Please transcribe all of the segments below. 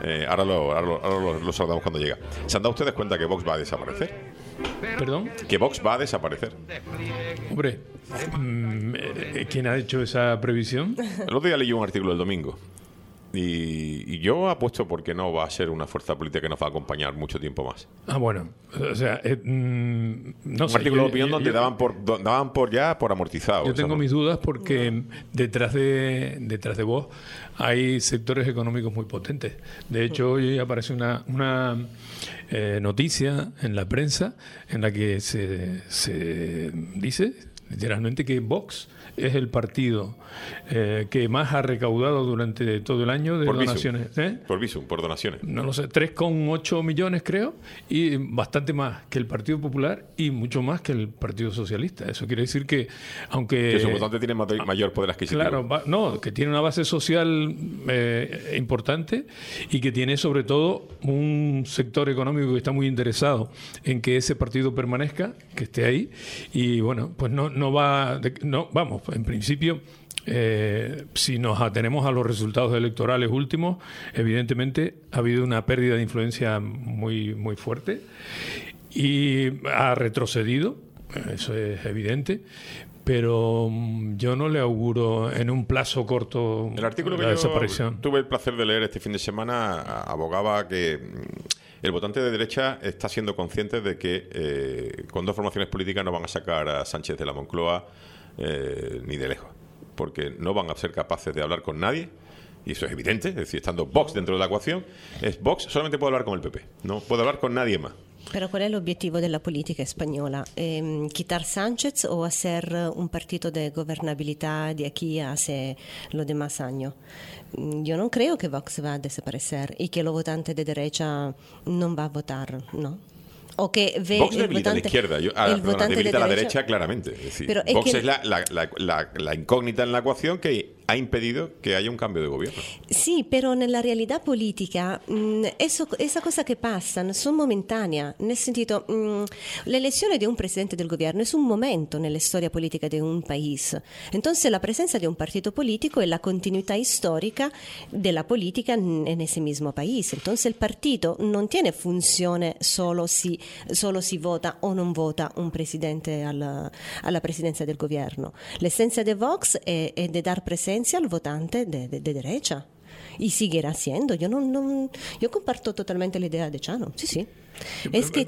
Ahora lo saludamos cuando llega. ¿Se han dado ustedes cuenta que Vox va a desaparecer? ¿Perdón? Que Vox va a desaparecer. Hombre, ¿quién ha hecho esa previsión? El otro día leí un artículo del domingo. Y yo apuesto porque no va a ser una fuerza política que nos va a acompañar mucho tiempo más. Ah, bueno. O sea, no un sé. artículo de opinión donde daban por amortizado. Yo tengo mis dudas porque detrás de vos hay sectores económicos muy potentes. De hecho, hoy aparece una noticia en la prensa en la que se dice literalmente que Vox es el partido que más ha recaudado durante todo el año de donaciones. Por Visum, por donaciones. No lo sé, 3,8 millones creo, y bastante más que el Partido Popular y mucho más que el Partido Socialista. Eso quiere decir que, aunque... Que su votante tiene mayor poder adquisitivo. Claro, que tiene una base social importante y que tiene sobre todo un sector económico que está muy interesado en que ese partido permanezca, que esté ahí, y bueno, pues vamos, en principio, si nos atenemos a los resultados electorales últimos, evidentemente ha habido una pérdida de influencia muy, muy fuerte y ha retrocedido, eso es evidente, pero yo no le auguro en un plazo corto el artículo la desaparición. Tuve el placer de leer este fin de semana abogaba que el votante de derecha está siendo consciente de que con dos formaciones políticas no van a sacar a Sánchez de la Moncloa ni de lejos, porque no van a ser capaces de hablar con nadie, y eso es evidente. Es decir, estando Vox dentro de la ecuación, Vox solamente puede hablar con el PP, no puede hablar con nadie más. Pero ¿cuál es el objetivo de la política española? ¿Quitar Sánchez o hacer un partido de gobernabilidad de aquí a hace los demás años? Yo no creo que Vox va a desaparecer y que los votantes de derecha no va a votar, ¿no? O que ve Vox debilita a la izquierda, debilita a la derecha claramente. Es decir, pero Vox es la incógnita en la ecuación que ha impedido que haya un cambio de gobierno. Sí, pero en la realidad política esa cosa que pasan son momentáneas. Nel sentido, la elección de un presidente del gobierno es un momento en la historia política de un país. Entonces la presencia de un partido político es la continuidad histórica de la política en ese mismo país. Entonces el partido no tiene funzione solo si vota o non vota un presidente alla presidencia del gobierno. La esencia de Vox è de dar presencia al votante de derecha. Y seguirá siendo. Yo comparto totalmente la idea de Chano. Sí. Es que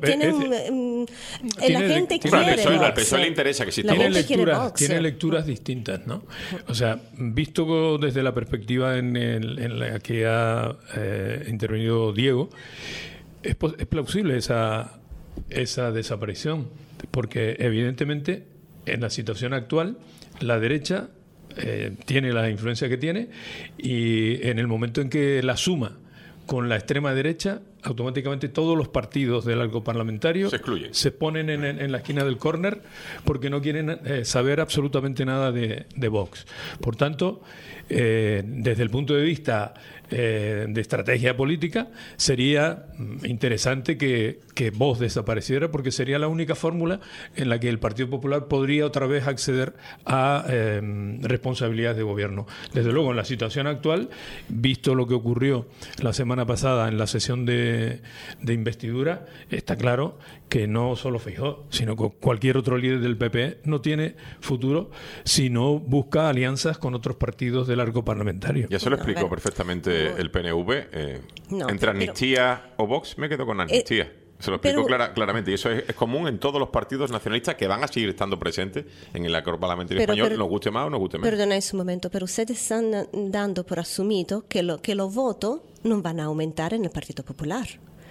la gente quiere Vox. Al PSOE le interesa que exista Vox. Tiene lecturas distintas, ¿no? O sea, visto desde la perspectiva en la que ha intervenido Diego, es plausible esa desaparición, porque evidentemente en la situación actual la derecha tiene la influencia que tiene, y en el momento en que la suma con la extrema derecha, automáticamente todos los partidos del arco parlamentario se ponen en la esquina del córner porque no quieren saber absolutamente nada de Vox. Por tanto, desde el punto de vista de estrategia política, sería interesante que Vox desapareciera, porque sería la única fórmula en la que el Partido Popular podría otra vez acceder a responsabilidades de gobierno. Desde luego, en la situación actual, visto lo que ocurrió la semana pasada en la sesión de investidura, está claro que no solo Feijóo, sino que cualquier otro líder del PP no tiene futuro si no busca alianzas con otros partidos del arco parlamentario. Ya se lo explicó perfectamente el PNV. Entre amnistía o Vox, me quedo con amnistía. Se lo explico claramente, y eso es común en todos los partidos nacionalistas que van a seguir estando presentes en el arco parlamentario español, nos guste más o nos guste menos. Perdona un momento, pero ustedes están dando por asumido que los votos no van a aumentar en el Partido Popular.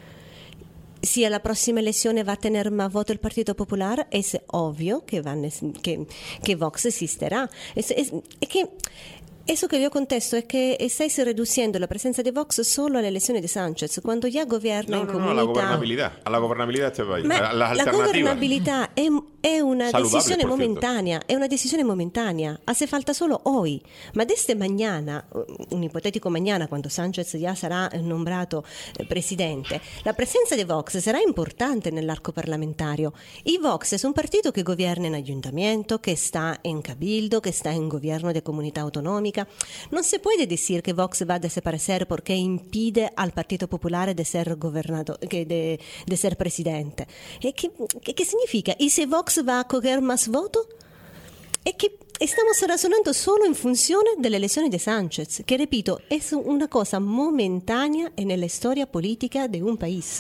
Si a la próxima elección va a tener más votos el Partido Popular, es obvio que Vox existirá. Es que eso que yo contesto es que estáis reduciendo la presencia de Vox solo a la elección de Sánchez, cuando ya gobierna en comunidad. A la gobernabilidad de este país, a las la alternativas. gobernabilidad è una Saludables, decisione por cierto. momentanea, è una decisione momentanea, hace falta solo hoy. Ma desde mañana, un ipotetico mañana, quando Sánchez ya sarà nombrato presidente, la presenza di Vox sarà importante nell'arco parlamentario. Y Vox es un partito che governa in ayuntamiento, che sta in cabildo, che sta in gobierno de comunità autonómica. Non se puede decir que Vox va a desaparecer porque impide al Partito Popolare de ser gobernador, de ser presidente. ¿Qué significa? ¿Y si Vox va a coger más votos? Es que estamos razonando solo en función de la elección de Sánchez, que repito, es una cosa momentánea en la historia política de un país.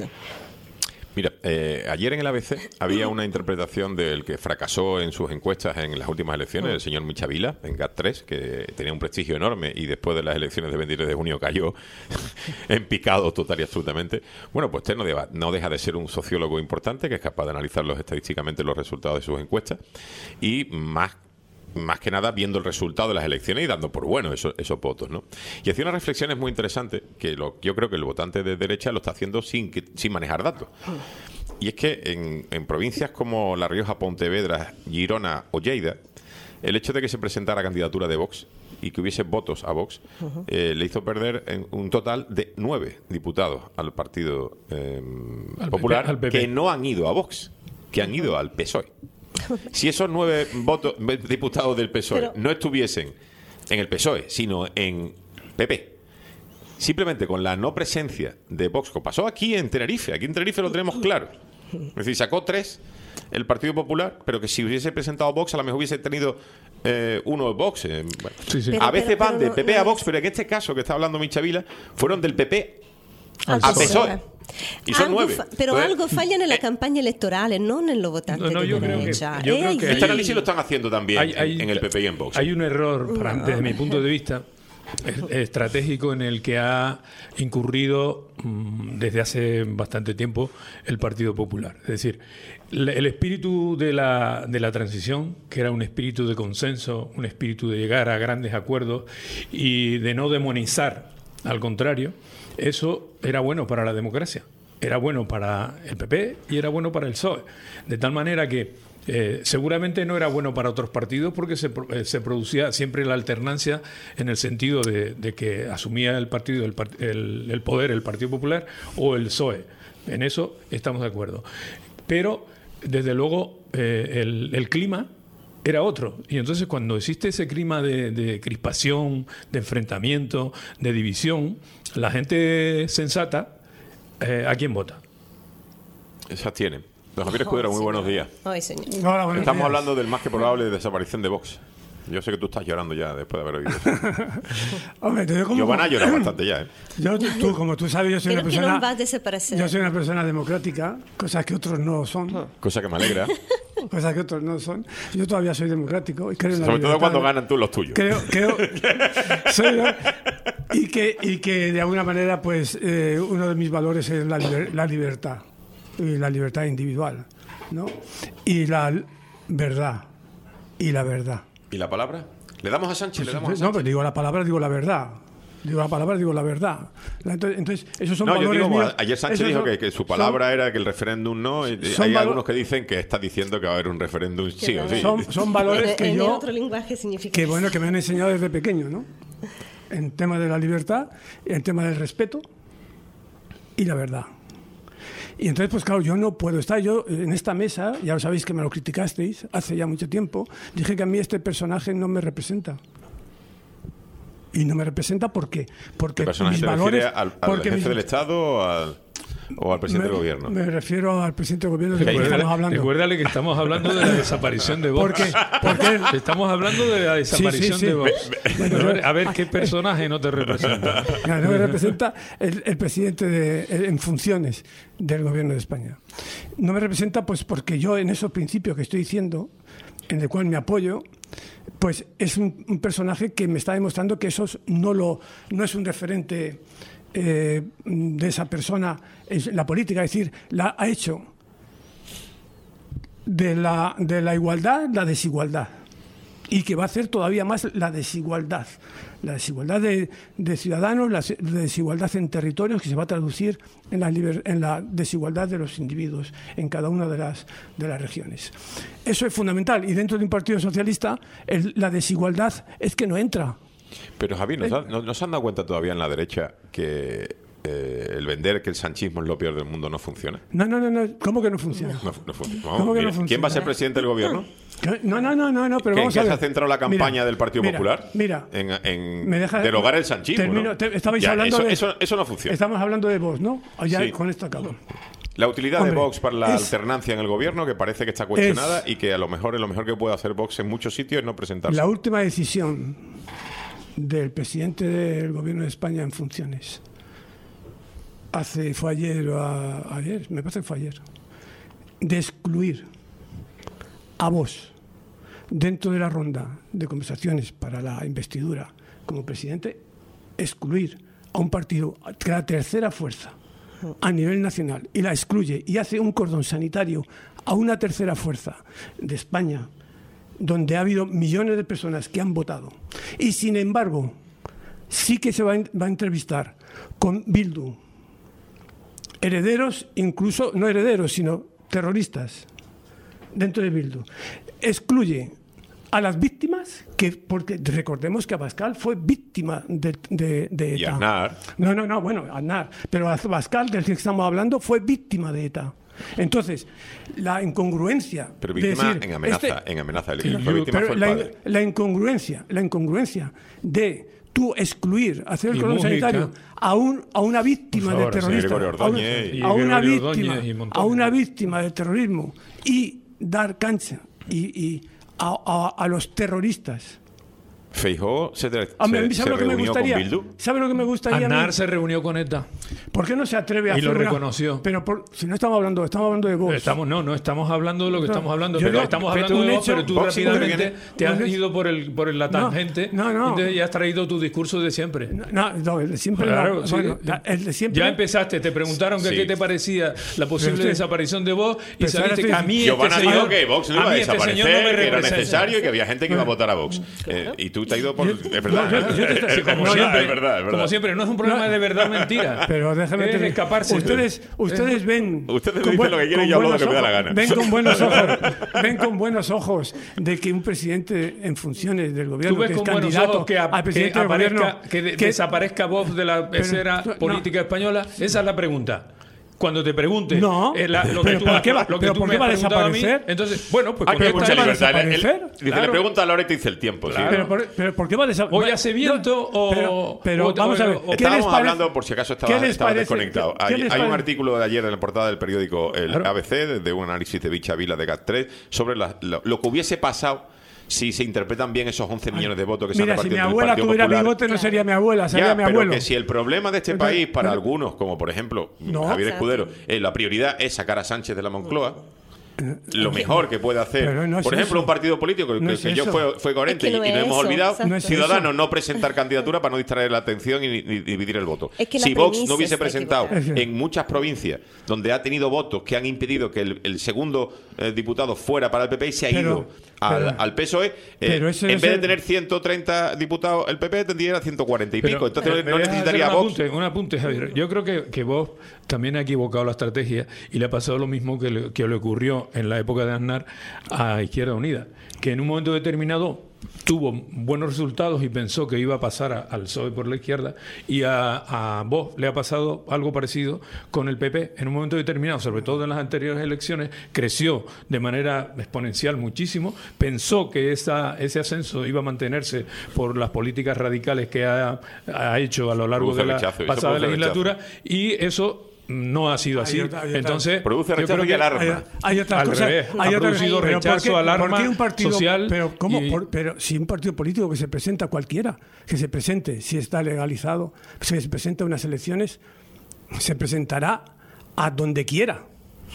Mira, ayer en el ABC había una interpretación del que fracasó en sus encuestas en las últimas elecciones, el señor Michavila, en GAT3, que tenía un prestigio enorme y después de las elecciones del 23 de junio cayó en picado total y absolutamente. Bueno, pues usted no deja de ser un sociólogo importante que es capaz de analizar estadísticamente los resultados de sus encuestas y más que nada viendo el resultado de las elecciones y dando por bueno esos votos, ¿no? Y hacía unas reflexiones muy interesantes que yo creo que el votante de derecha lo está haciendo sin manejar datos. Y es que en provincias como La Rioja, Pontevedra, Girona o Lleida, el hecho de que se presentara candidatura de Vox y que hubiese votos a Vox le hizo perder un total de 9 diputados al Partido Popular al PP. Que no han ido a Vox, que han ido al PSOE. Si esos 9 diputados del PSOE no estuviesen en el PSOE, sino en PP, simplemente con la no presencia de Vox, como pasó aquí en Tenerife lo tenemos claro. Es decir, sacó 3 el Partido Popular, pero que si hubiese presentado Vox, a lo mejor hubiese tenido uno de Vox. Bueno. Sí. A veces van del PP a Vox, pero en este caso que está hablando Michavila, fueron del PP al PSOE. Y son 9. Pero entonces, algo falla en la campaña electoral, no en los votantes de derecha. Yo creo que este análisis lo están haciendo también en el PP y en Vox. Hay un error, desde mi punto de vista, estratégico en el que ha incurrido desde hace bastante tiempo el Partido Popular. Es decir, el espíritu de la transición, que era un espíritu de consenso, un espíritu de llegar a grandes acuerdos y de no demonizar, al contrario, eso era bueno para la democracia, era bueno para el PP y era bueno para el PSOE. De tal manera que seguramente no era bueno para otros partidos porque se producía siempre la alternancia en el sentido de que asumía el partido el poder el Partido Popular o el PSOE. En eso estamos de acuerdo. Pero, desde luego, el clima era otro. Y entonces cuando existe ese clima de crispación, de enfrentamiento, de división, la gente sensata, ¿a quién vota? Se abstiene. Don Javier Escudero, muy buenos días. Ay, señor. Hola, buenos Estamos días. hablando del más que probable desaparición de Vox. Yo sé que tú estás llorando ya después de haber oído eso. Hombre, Yo van a llorar bastante ya, ¿eh? Como tú sabes, yo soy una Creo que no va a persona. desaparecer. Yo soy una persona democrática, cosas que otros no son. Cosa que me alegra. Cosas que otros no son. Yo todavía soy democrático y creo en la Sobre todo libertad. cuando ganan tú los tuyos. Creo y que de alguna manera, pues, uno de mis valores es la libertad y la libertad individual, ¿no? Y la verdad y la verdad. ¿Y la palabra? ¿Le damos a Sánchez? ¿Le damos a No, Sánchez? pero digo la palabra, digo la verdad. Digo la palabra, digo la verdad. Entonces esos son No, yo valores digo, míos. ayer Sánchez Esos dijo son- que su palabra era que el referéndum no. Y son hay valo- algunos que dicen que está diciendo que va a haber un referéndum sí o sí. son valores que en yo, otro lenguaje significa que bueno, que me han enseñado desde pequeño, ¿no? En tema de la libertad, en tema del respeto y la verdad. Y entonces, pues claro, yo no puedo estar. Yo en esta mesa, ya lo sabéis que me lo criticasteis hace ya mucho tiempo, dije que a mí este personaje no me representa. Y no me representa porque ¿Qué personaje mis se valores, refiere al porque jefe mis- del Estado o al presidente del gobierno? Me refiero al presidente del gobierno del que Recuérdale, estamos hablando. recuérdale que estamos hablando de la desaparición de Vox. ¿Por qué? Porque Estamos hablando de la desaparición sí. de Vox. A ver qué personaje no te representa. Claro, no me representa el presidente en funciones del gobierno de España. No me representa pues porque yo en esos principios que estoy diciendo, en el cual me apoyo, pues es un personaje que me está demostrando que eso no es un referente de esa persona en la política, es decir, ha hecho de la igualdad la desigualdad. y que va a hacer todavía más la desigualdad de ciudadanos, la desigualdad en territorios, que se va a traducir en la desigualdad de los individuos en cada una de las regiones. Eso es fundamental, y dentro de un partido socialista la desigualdad es que no entra. Pero Javier, ¿no se han dado cuenta todavía en la derecha que el vender que el sanchismo es lo peor del mundo no funciona? No, ¿cómo que no funciona? No funciona. ¿Cómo que no funciona? ¿Quién va a ser presidente del gobierno? No, pero vamos a ver. ¿En qué se ha centrado la campaña del Partido Popular? En derogar el sanchismo, ¿no? Estabais hablando eso no funciona. Estamos hablando de Vox, ¿no? Ya sí. Con esto acabo. La utilidad de Vox para la alternancia en el gobierno, que parece que está cuestionada y que a lo mejor que puede hacer Vox en muchos sitios es no presentarse. La última decisión del presidente del gobierno de España en funciones fue ayer, me parece que fue ayer, de excluir a Vox dentro de la ronda de conversaciones para la investidura como presidente, excluir a un partido que era la tercera fuerza a nivel nacional, y la excluye y hace un cordón sanitario a una tercera fuerza de España, donde ha habido millones de personas que han votado, y sin embargo sí que se va a entrevistar con Bildu, herederos, incluso no herederos, sino terroristas dentro de Bildu. Excluye a las víctimas, porque recordemos que Abascal fue víctima de ETA. Y Aznar. Bueno, Aznar. Pero Abascal, del que estamos hablando, fue víctima de ETA. Entonces, la incongruencia... Pero víctima de decir, en amenaza. La incongruencia de tú excluir, hacer el cordón sanitario a una víctima de terrorista, a una víctima de terrorismo, y dar cancha a los terroristas. Feijóo se reunió con Bildu. ¿Sabe lo que me gustaría? Aznar se reunió con ETA. ¿Por qué no se atreve a hacer y lo reconoció? Pero si no estamos hablando de Vox. No estamos hablando de lo que estamos hablando. Estamos pero hablando de Vox, pero tú Vox rápidamente te has ido por la tangente. Entonces ya has traído tu discurso de siempre. El de siempre. Claro, el de siempre. Ya empezaste, te preguntaron qué te parecía la posible desaparición de Vox, y saliste que a mí Giovanna dijo que Vox no iba a desaparecer, que era necesario y que había gente que iba a votar a Vox. Y tú te has ido por... Es verdad. Como siempre, no es un problema de verdad o mentira. Pero déjame escaparse. Ustedes ven. Ustedes dicen lo que quieren y yo hablo lo que me da la gana. Ven con buenos ojos de que un presidente en funciones del gobierno, que es candidato a presidente del gobierno, que desaparezca Vox de la escena política española. Esa es la pregunta. Cuando te pregunte lo que tú me has preguntado a mí, entonces, bueno, pues hay mucha libertad. Le pregunta a Laura y te dice el tiempo. Claro. Pero ¿por qué va a desaparecer? ¿Hoy hace viento o...? Pero vamos a ver. Estábamos hablando, por si acaso estaba desconectado. Hay un artículo de ayer en la portada del periódico El ABC, de un análisis de Bicha Vila de GAT3, sobre lo que hubiese pasado si se interpretan bien esos 11 millones de votos que se han repartido entre el Partido Popular. Si mi abuela tuviera bigote, no sería mi abuela, sería mi abuelo. Pero que si el problema de este país, para algunos, como por ejemplo Javier Escudero, la prioridad es sacar a Sánchez de la Moncloa, lo mejor que puede hacer, por ejemplo, un partido político que yo fue coherente y no hemos olvidado, Ciudadanos no presentar candidatura para no distraer la atención y dividir el voto. Si Vox no hubiese presentado en muchas provincias donde ha tenido votos que han impedido que el segundo diputado fuera para el PP y se ha ido al PSOE, en vez de tener 130 diputados el PP tendría 140 y pico, entonces no necesitaría Vox. Un apunte, Javier. Yo creo que Vox también ha equivocado la estrategia y le ha pasado lo mismo que le ocurrió en la época de Aznar a Izquierda Unida, que en un momento determinado tuvo buenos resultados y pensó que iba a pasar al PSOE por la izquierda, y a Vox le ha pasado algo parecido con el PP. En un momento determinado, sobre todo en las anteriores elecciones, creció de manera exponencial muchísimo, pensó que ese ascenso iba a mantenerse por las políticas radicales que ha hecho a lo largo de la pasada legislatura, y eso no ha sido así. Entonces produce rechazo y alarma. Hay otras cosas. Ha producido rechazo, alarma social. Pero si un partido político que se presenta cualquiera, que se presente, si está legalizado, si se presenta a unas elecciones, se presentará a donde quiera.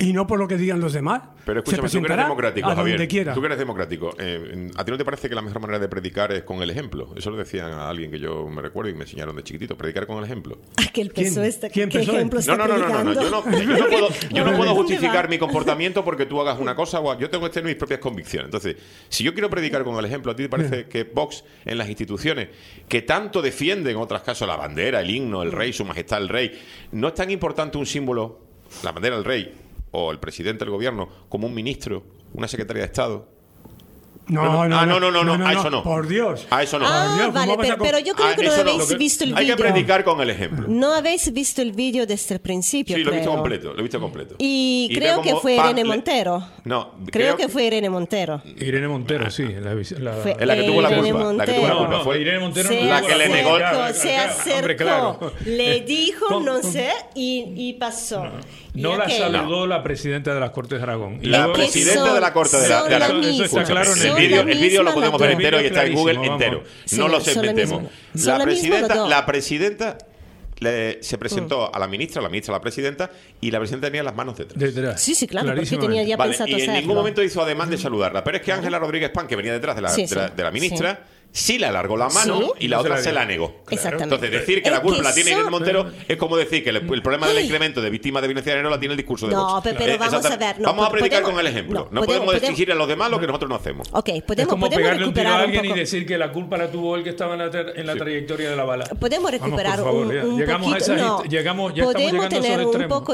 y no por lo que digan los demás. Pero escúchame, Se tú que eres presentará democrático, a donde Javier. quiera. Tú que eres democrático. ¿A ti no te parece que la mejor manera de predicar es con el ejemplo? Eso lo decían a alguien que yo me recuerdo y me enseñaron de chiquitito. Predicar con el ejemplo. Que el PSOE está, ¿Quién ¿qué PSOE? ejemplo está predicando? Yo no puedo ¿Dónde justificar va? mi comportamiento porque tú hagas una cosa o yo tengo que tener mis propias convicciones. Entonces, si yo quiero predicar con el ejemplo, ¿a ti te parece que Vox en las instituciones que tanto defienden, en otros casos, la bandera, el himno, el rey, su majestad el rey, no es tan importante un símbolo, la bandera del rey o el presidente del gobierno, como un ministro, una secretaria de Estado? No, a eso no. Por Dios. A eso no. Ah, Dios, ¿cómo vale, vas a pero yo creo que no eso habéis visto el Hay que vídeo. predicar con el ejemplo. No habéis visto el vídeo desde el principio, Sí, lo he visto creo. completo, lo he visto completo. Y veo creo que como fue Pam Irene Montero. No, Creo que fue Irene Montero. Irene Montero, sí. Fue Es la que tuvo la Irene culpa. La que tuvo la Montero. culpa fue Irene Montero Se no la tuvo que le culpa. negó- Claro, se claro, acercó, hombre, claro. le dijo Con- no sé y pasó. No Y la aquello. saludó la presidenta de las Cortes de Aragón. Y La luego- Que presidenta son- de la Corte de la... son de la- la Eso está misma, claro en son el la el vídeo lo misma podemos las ver dos. entero y está en Google Clarísimo, entero. vamos. No lo Sí, son la segmentemos. misma. Son la misma las dos. La presidenta se presentó a la ministra, a la presidenta, y la presidenta tenía las manos detrás. Detrás. Sí, claro, porque Clarísimamente. tenía ya Vale, pensado y en hacerlo. ningún momento hizo ademán de saludarla. Pero es que Ángela Rodríguez Pan, que venía detrás de la, Sí, de la- sí. de la ministra, sí le alargó la mano Sí. y la No se otra la se dio. la negó. Exactamente. Entonces, decir que Es la culpa que la tiene son- Irene Montero es como decir que el problema del incremento de víctimas de violencia de género la tiene el discurso de No, Vox. pero vamos exactamente. a ver, no, vamos a predicar podemos- con el ejemplo. no, No podemos podemos- exigir a los demás lo que nosotros no hacemos. Ok, Es podemos como pegarle un tiro a recuperar un alguien poco. y decir que la culpa la tuvo el que estaba en la trayectoria de la bala. Podemos recuperar Vamos, por favor, un llegamos poquito. a esas, No, ya estamos podemos llegando a esos tener un extremos. poco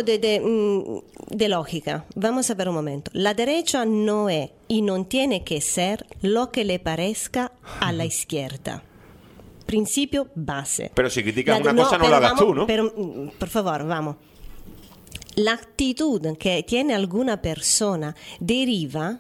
de lógica. Vamos a ver un momento. La derecha no es y no tiene que ser lo que le parezca a la izquierda. Principio base. Pero si criticas una cosa, no pero la hagas vamos, tú, ¿no? Pero, por favor, vamos. La actitud que tiene alguna persona deriva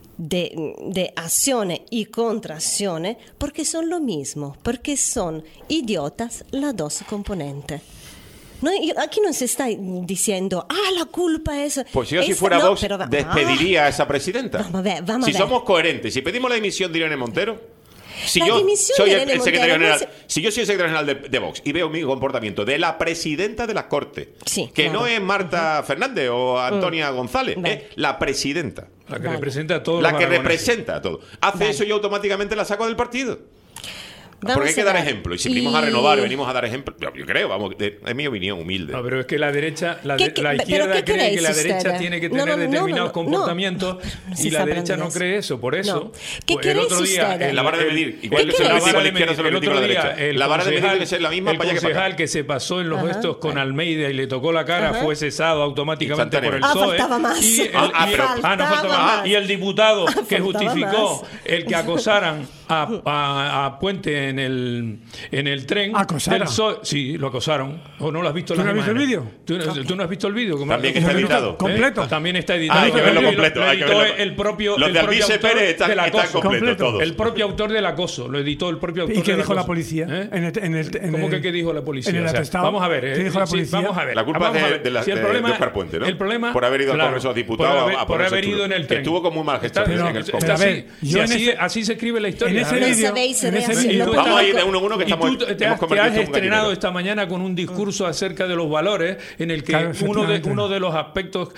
de acciones y contracciones porque son lo mismo, porque son idiotas las dos componentes. No, aquí no se está diciendo, la culpa es... Pues yo si esa- fuera no, Vox, pero despediría a esa presidenta. Vamos a ver, vamos si a ver. somos coherentes, si pedimos la dimisión de Irene Montero, si La yo dimisión soy de el Irene secretario Montero no general, si yo soy el secretario general de Vox y veo mi comportamiento de la presidenta de las Cortes, Sí, que claro. no es Marta Fernández o Antonia González, Vale. es la presidenta, La que Vale. representa a todos la los que aragoneses. representa a todo. Hace Vale. eso yo automáticamente la saco del partido. Vamos Porque hay que a dar ver. ejemplo. Y si venimos a renovar, venimos a dar ejemplo. Yo creo, vamos, es mi opinión humilde. No, pero es que la derecha, la ¿Qué- la pero izquierda qué cree que queréis la derecha ustedes? tiene que No, tener no, no, determinados no, comportamientos no se y está la hablando derecha de no eso. cree eso. Por eso, No. ¿Qué pues, el queréis otro día... ustedes? La vara de medir, igual ¿Qué que se lo queréis? critica a la de izquierda, se lo el critica a otro la día, derecha. el La vara de medir concejal- tiene que ser la misma el para allá que para concejal acá. que se pasó en los Ajá. gestos con Almeida y le tocó la cara fue cesado automáticamente por el Instantáneamente. PSOE. faltaba más. Y el, Ah, y- pero- no faltaba Faltaba más. más. Y el diputado que Faltaba justificó más. el que acosaran a Puente en el tren ¿Acosaran? del PSOE. Sí, lo acosaron. ¿O no lo has visto en ¿Tú no las has visto el imágenes? vídeo? ¿Tú no has visto el vídeo? ¿Cómo? También está editado. Completo. También está editado. Hay que verlo Lo completo, hay que editó verlo. el propio, Los el de propio Alvise autor Pérez están del acoso. completos todos. El propio autor del acoso. Lo editó el propio autor ¿Y qué del dijo la acoso. policía? ¿Eh? ¿Cómo que qué dijo la policía? En el O sea, atestado, vamos a ver. ¿qué dijo la policía? Vamos a ver. La culpa vamos es a ver. de Si el problema, Óscar Puente, ¿no? El problema, Por haber ido al claro, Congreso de los Diputados por haber ponerse ido chulo. en el Que tren. estuvo con muy mal gesto en el Está pero a así, ver, si yo en así, ese- así se escribe la historia. en ese A ver. vídeo- sabéis, en ese y vídeo- tú Vamos a ir de estás- uno en uno que Y estamos tú te hemos has convertido esto en un estrenado gallinero. esta mañana con un discurso acerca de los valores en el que Claro, uno efectivamente. de los aspectos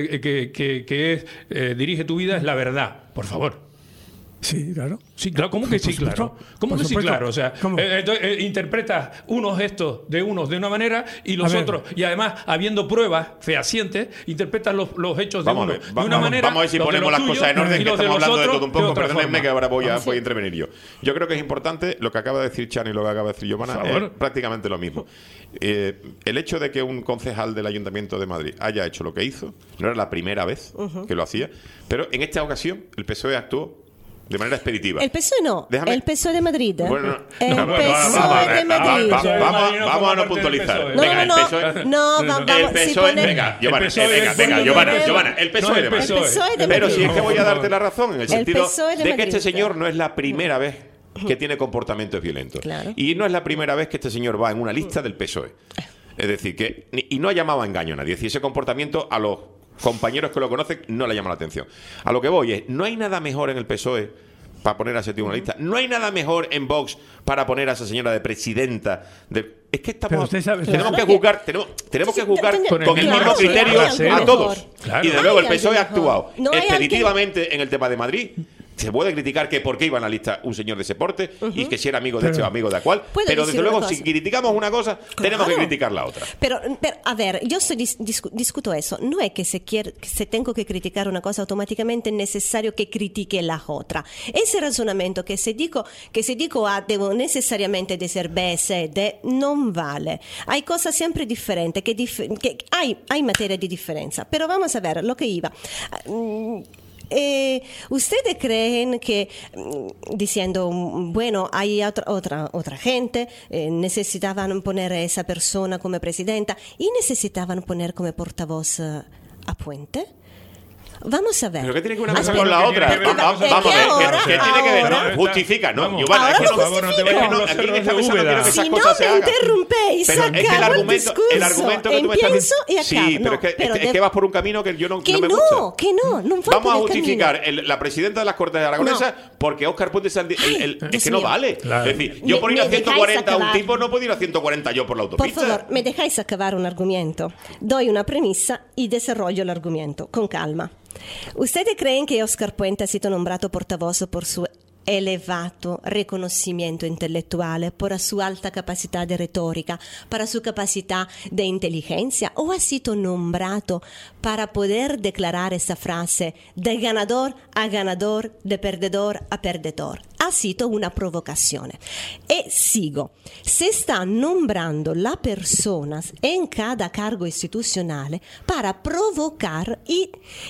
que dirige tu vida es la verdad. Por favor. Sí, claro. Sí, claro. ¿Cómo que sí, supuesto. claro? ¿Cómo Por que sí, supuesto. claro? O sea, ¿Cómo? entonces, interpretas unos gestos de unos de una manera y los A ver. otros, y además, habiendo pruebas fehacientes, interpretas los hechos Vamos a de ver, uno de una manera. vamos a ver si los de ponemos los las cosas en tuyos orden, y que los de estamos los hablando de otros todo un poco. otra Perdónenme forma. que ahora voy a intervenir yo. Yo creo que es importante lo que acaba de decir Chan y lo que acaba de decir Giovanna, Por es favor. prácticamente lo mismo. El hecho de que un concejal del Ayuntamiento de Madrid haya hecho lo que hizo, no era la primera vez que lo hacía, pero en esta ocasión el PSOE actuó de manera expeditiva. El PSOE no, Déjame- el PSOE de Madrid. Bueno, El no, PSOE de Madrid. vamos a no puntualizar. No, Venga, no, el PSOE. no, El vamos, PSOE, si pone- venga, Giovanna, PSOE venga, del Giovanna, PSOE. Giovanna, el PSOE de el Madrid. El PSOE de Pero Madrid. si es que voy a Por darte favor. la razón en el sentido PSOE de de que este Madrid. señor no es la primera vez que tiene comportamientos violentos. Claro. Y no es la primera vez que este señor va en una lista del PSOE. Es decir, que y no ha llamado a engaño a nadie. Es decir, ese comportamiento a los compañeros que lo conocen no le llama la atención. A lo que voy es, no hay nada mejor en el PSOE para poner a ese tío en una lista. No hay nada mejor en Vox para poner a esa señora de presidenta. Es que estamos, tenemos que juzgar, tenemos que juzgar con el mismo criterio a todos. Claro. Y de luego el PSOE ha actuado expeditivamente en el tema de Madrid. Se puede criticar que por qué iba en la lista un señor de ese porte y que si era amigo de este o amigo de cual, pero desde luego si criticamos una cosa, tenemos que criticar la otra. Pero a ver, yo discuto eso. No es que se tengo que criticar una cosa automáticamente es necesario que critique la otra. Ese razonamiento que se dico devo necesariamente de ser B, C, D, non vale. Hay cosas siempre diferentes, que hay materia de diferencia. Pero vamos a ver lo que iba. ¿Ustedes creen que diciendo, bueno, hay otra gente, necesitaban poner a esa persona como presidenta y necesitaban poner como portavoz a Puente? Vamos a ver. ¿Pero qué tiene que una cosa con la otra? Vamos a ver, ¿qué tiene que ver? No, justifica, ¿no? Giovanna, es que por favor, no te vayas con los cerros de Úbeda. Si no me interrumpéis, pero es que el argumento que tú me estás diciendo. Y acabo. Sí, pero es que vas por un camino que yo no me gusta. No vamos a justificar la presidenta de las Cortes Aragonesas porque Óscar Puente es que no vale. Claro. Es decir, yo por ir a 140 a un tipo no puedo ir a 140 yo por la autopista. Por favor, me dejáis acabar un argumento. Doy una premisa y desarrollo el argumento con calma. ¿Ustedes creen que Óscar Puente ha sido nombrado portavoz por su elevato reconocimiento intelectual, por su alta capacidad de retórica, para su capacidad de inteligencia, o ha sido nombrado para poder declarar esa frase de ganador a ganador, de perdedor a perdedor? Ha sido una provocazione. E sigo. Se está nombrando las personas en cada cargo institucional para provocar y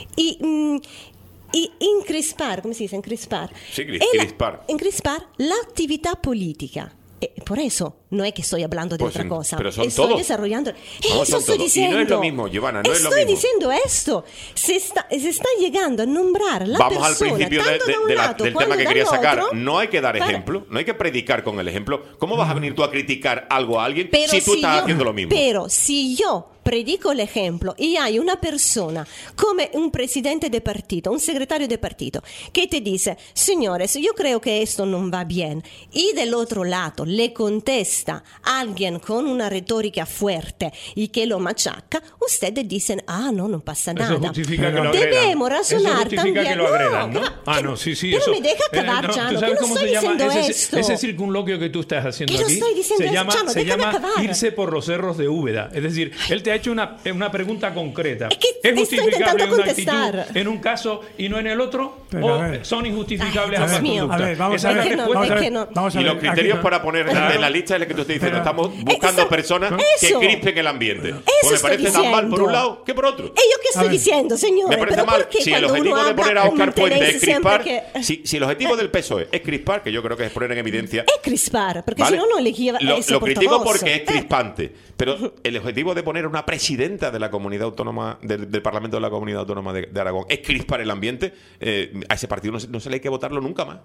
increspar, ¿cómo se dice? Encrespar. Sí, crispar. Encrespar la actividad política. Por eso no es que estoy hablando de otra cosa. Pero son estoy todos. desarrollando. No, eso estoy diciendo. Y no es lo mismo, Giovanna, no es lo mismo. Estoy diciendo esto. Se está llegando a nombrar la Vamos persona. Al principio del tema que quería sacar. No hay que dar ejemplo, no hay que predicar con el ejemplo. ¿Cómo vas a venir tú a criticar algo a alguien si tú estás haciendo lo mismo? Pero si yo predico el ejemplo y hay una persona come un presidente de partido, un secretario de partido, que te dice, señores, yo creo que esto no va bien, y del otro lado le contesta alguien con una retórica fuerte y que lo machaca, ustedes dicen, no pasa nada. Eso justifica que lo agredan. Debemos razonar eso también. Que lo agredan, ¿no? Sí. Pero eso, me deja acabar, ¿tú Chano, sabes que no cómo estoy se llama diciendo esto. Ese circunloquio que tú estás haciendo que aquí? No estoy diciendo se llama, Chano, se llama acabar. irse por los cerros de Úbeda. Es decir, él te ha hecho una pregunta concreta. Es que ¿Es justificable una contestar. actitud en un caso y no en el otro? Pero, ¿O son injustificables ambas mío. A ver, vamos a ver. Vamos a y ver, los criterios aquí, para poner en la lista es lo que tú estás diciendo. Estamos buscando personas que crispen el ambiente. Pues me parece tan mal por un lado que por otro. ¿Yo qué estoy diciendo, señor? Me parece mal. Si el objetivo de poner a Óscar Puente es crispar, si el objetivo del PSOE es crispar, que yo creo que es poner en evidencia. Es crispar, porque si no, no elegía ese Lo critico portavoz. porque es crispante. Pero el objetivo de poner una presidenta de la comunidad autónoma, del Parlamento de la Comunidad Autónoma de Aragón, es crispar el ambiente. A ese partido no se le hay que votarlo nunca más.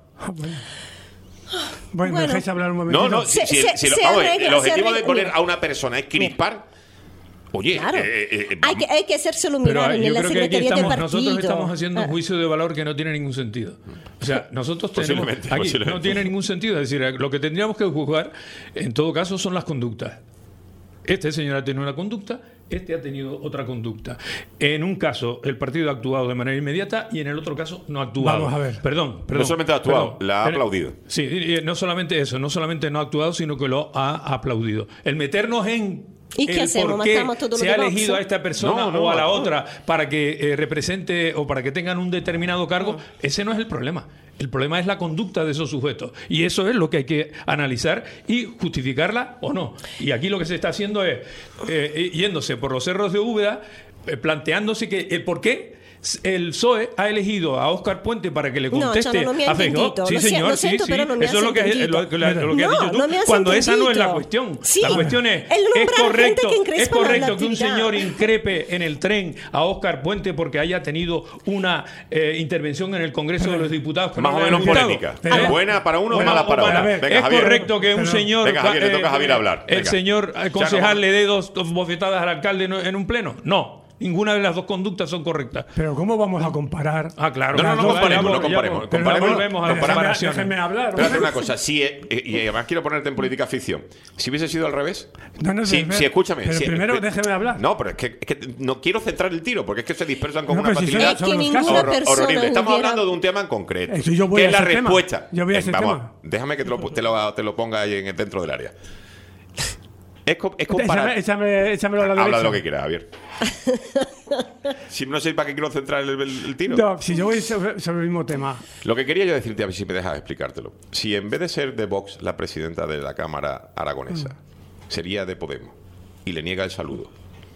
Bueno, ¿me dejáis hablar un momento? No, el objetivo de poner a una persona es crispar. Oye, claro. Hay que hacérselo mirar en la Secretaría del Partido. Nosotros estamos haciendo un juicio de valor que no tiene ningún sentido. O sea, nosotros tenemos aquí no tiene ningún sentido. Es decir, lo que tendríamos que juzgar, en todo caso, son las conductas. Este señor ha tenido una conducta, este ha tenido otra conducta. En un caso, el partido ha actuado de manera inmediata y en el otro caso no ha actuado. Vamos a ver. Perdón. No solamente ha actuado, la ha aplaudido. Sí, y no solamente eso, no solamente no ha actuado, sino que lo ha aplaudido. El meternos en ¿y qué hacemos? por qué se ha de elegido a esta persona o a la otra para que represente o para que tengan un determinado cargo, ese no es el problema. El problema es la conducta de esos sujetos. Y eso es lo que hay que analizar y justificarla o no. Y aquí lo que se está haciendo es yéndose por los cerros de Úbeda, planteándose que por qué el PSOE ha elegido a Óscar Puente para que le conteste a Feijóo. Sí, señor, sí. Eso es lo que has dicho tú. Cuando esa no es la cuestión. Sí. La cuestión es correcto que un señor increpe en el tren a Óscar Puente porque haya tenido una intervención en el Congreso de los Diputados que más o menos polémica. ¿Buena para uno o mala para otro? Es correcto que un señor... Venga, Javier, le toca a Javier hablar. El señor concejal le dé dos bofetadas al alcalde en un pleno. No. Ninguna de las dos conductas son correctas. Pero ¿cómo vamos a comparar? Ah, claro. No comparemos. Volvemos a la comparación. Déjenme hablar. Espérate una cosa, y además quiero ponerte en política ficción. Si hubiese sido al revés. Escúchame. Pero primero déjeme hablar. No, pero es que no quiero centrar el tiro, porque es que se dispersan con una facilidad Es que ninguna persona horrible. Estamos hubiera... hablando de un tema en concreto. Yo voy que a es la ese tema. respuesta. Yo voy a ese tema. Déjame que te lo ponga ahí dentro del área. Es comparar. Échamelo a la derecha. Habla de lo que quieras, Javier. Si no sé para qué quiero centrar el tiro. No, si yo voy sobre el mismo tema. Lo que quería yo decirte, a ver si me dejas explicártelo. Si en vez de ser de Vox la presidenta de la Cámara Aragonesa, sería de Podemos, y le niega el saludo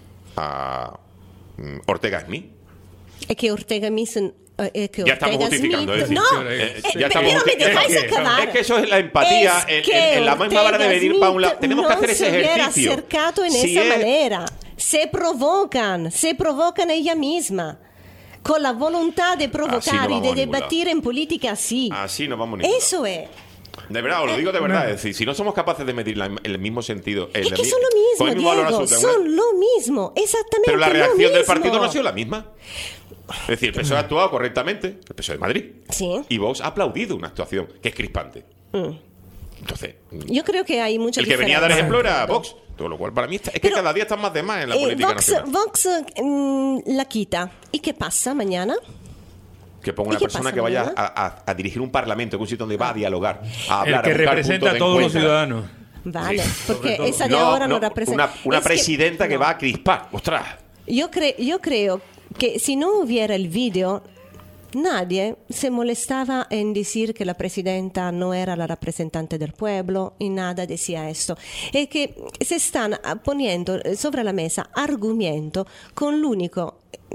a Ortega Smith. Es que Ortega Smith... ya estamos justificando. Smith, no, ya estamos pero me dejáis acabar. Es que eso es la empatía. En la misma vara de venir para un lado. Tenemos que hacer ese ejercicio. No se hubiera acercado en esa manera. Se provocan ella misma. Con la voluntad de provocar y de debatir en política así. Así nos vamos a ningún Eso es. De verdad, os lo digo de verdad. Es decir, si no somos capaces de medirla en el mismo sentido. Es que son lo mismo, Diego. Son lo mismo. Exactamente. Pero la reacción lo mismo del partido no ha sido la misma. Es decir, el PSOE ha actuado correctamente, el PSOE de Madrid. Sí. Y Vox ha aplaudido una actuación que es crispante. Entonces, yo creo que hay mucha el que venía a dar ejemplo era Vox. Todo lo cual para mí es que cada día están más de más en la política nacional. Vox la quita. ¿Y qué pasa mañana? Que ponga una persona que vaya a dirigir un parlamento, que un sitio donde va a dialogar, a hablar, el que representa a todos los ciudadanos. Vale, porque esa de ahora no representa. Una presidenta que va a crispar. ¡Ostras! Yo creo que si no hubiera el vídeo, nadie se molestaba en decir que la presidenta no era la representante del pueblo y nada decía esto. Es que se están poniendo sobre la mesa argumentos con la única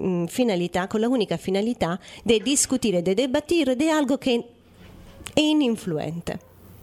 finalidad de discutir, de debatir de algo que es ininfluente.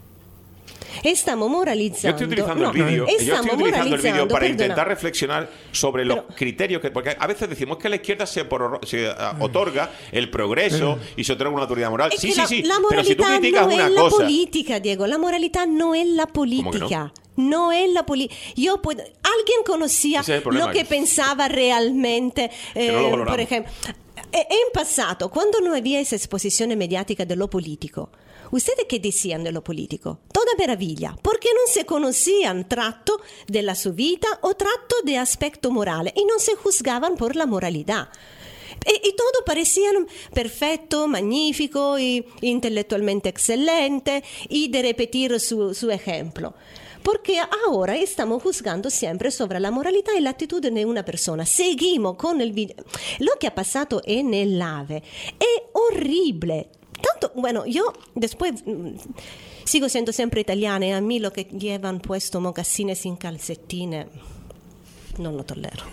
Estamos moralizando. Yo estoy utilizando el vídeo para intentar reflexionar sobre los criterios porque a veces decimos que la izquierda se otorga el progreso y se otorga una autoridad moral. Sí. La moralidad pero si tú criticas no una es cosa, la política, Diego. La moralidad no es la política. No es la política. Alguien conocía lo que pensaba realmente, por ejemplo. En pasado, cuando no había esa exposición mediática de lo político, ¿ustedes qué decían de lo político? Toda maravilla, porque no se conocían trato de la su vida o trato de aspecto moral y no se juzgaban por la moralidad. Y todo parecía perfecto, magnífico y intelectualmente excelente y de repetir su ejemplo. Porque ahora estamos juzgando siempre sobre la moralidad y la actitud de una persona. Seguimos con el video. Lo que ha pasado en el AVE es horrible. Tanto, bueno, yo después sigo siendo siempre italiana y a mí lo que llevan puesto mocassines sin calcetines no lo tolero.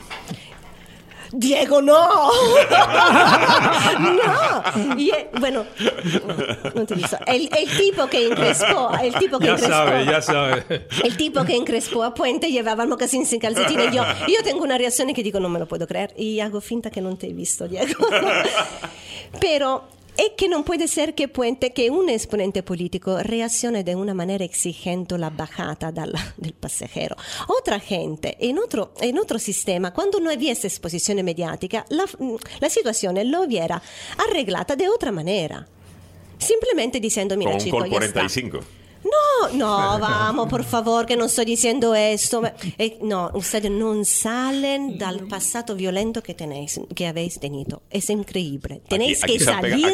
Diego, no. No. Y, bueno, no te dice. El tipo que encrespó, ya sabe. El tipo que encrespó a Puente llevaba mocasín sin calcetines. Yo tengo una reacción que digo, no me lo puedo creer. Y hago finta que no te he visto, Diego. Pero es que no puede ser que Puente, que un exponente político reaccione de una manera exigiendo la bajada del pasajero. Otra gente, en otro sistema, cuando no había esa exposición mediática, la situación lo hubiera arreglata de otra manera. Simplemente diciendo, mira, con chico, un Col 45. No, vamos, por favor, que no estoy diciendo esto. No, ustedes no salen del pasado violento que habéis tenido. Es increíble. Tenéis que salir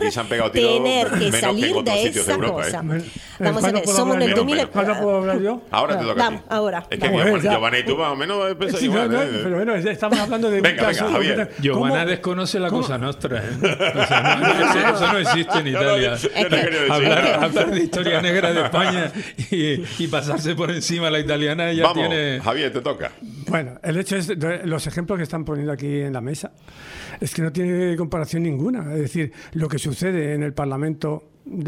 de esa cosa. Vamos a ver, somos en el 2000. ¿Cuándo puedo hablar yo? Ahora te toca a ti. Ahora. Es que Giovanna y tú más o menos pensás igual. Pero bueno, estamos hablando de... Venga, Javier. Giovanna desconoce la cosa nostra. Eso no existe en Italia. Hablar de historia negra de España y pasarse por encima la italiana ya tiene... Javier, te toca. Bueno, el hecho es, los ejemplos que están poniendo aquí en la mesa, es que no tiene comparación ninguna. Es decir, lo que sucede en el Parlamento,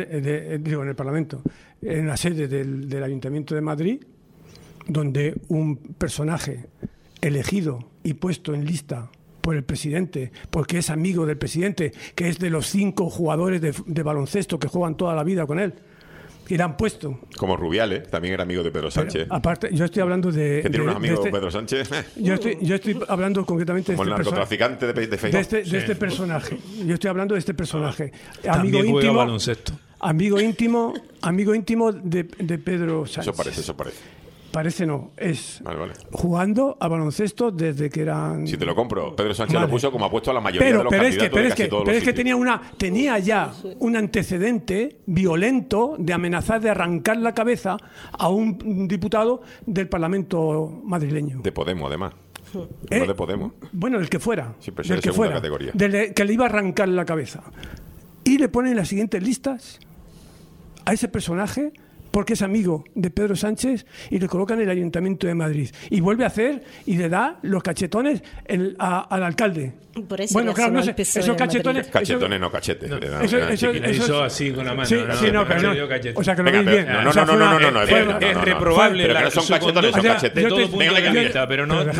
en la sede del Ayuntamiento de Madrid, donde un personaje elegido y puesto en lista por el presidente, porque es amigo del presidente, que es de los 5 jugadores de baloncesto que juegan toda la vida con él, que le han puesto. Como Rubiales, también era amigo de Pedro Sánchez. Pero, aparte, yo estoy hablando de... Que tiene unos amigos Pedro Sánchez. Yo estoy hablando concretamente Como el narcotraficante de Facebook. de este personaje. Yo estoy hablando de este personaje. También juega baloncesto. Amigo íntimo de Pedro Sánchez. Eso parece. Parece no, es Vale. jugando a baloncesto desde que eran... Si te lo compro, Pedro Sánchez Vale. lo puso como ha puesto a la mayoría de los candidatos de casi todos los pero es que sitios. tenía ya un antecedente violento de amenazar de arrancar la cabeza a un diputado del Parlamento madrileño. De Podemos, además. No de Podemos. Bueno, el que fuera. Sí, pero del es de que segunda fuera. categoría. Que le iba a arrancar la cabeza. Y le ponen las siguientes listas a ese personaje porque es amigo de Pedro Sánchez y le colocan en el Ayuntamiento de Madrid. Y vuelve a hacer y le da los cachetones al alcalde. Por eso Bueno, claro, no sé, al PSOE esos en Madrid. cachetones... Cachetones, no cachetes. Le hizo así con la mano. Sí, no, pero no. O sea, que lo veis bien. No, Es reprobable pero que no son su cachetones, son conducta cachetes. de todo punto Venga, de vista, pero no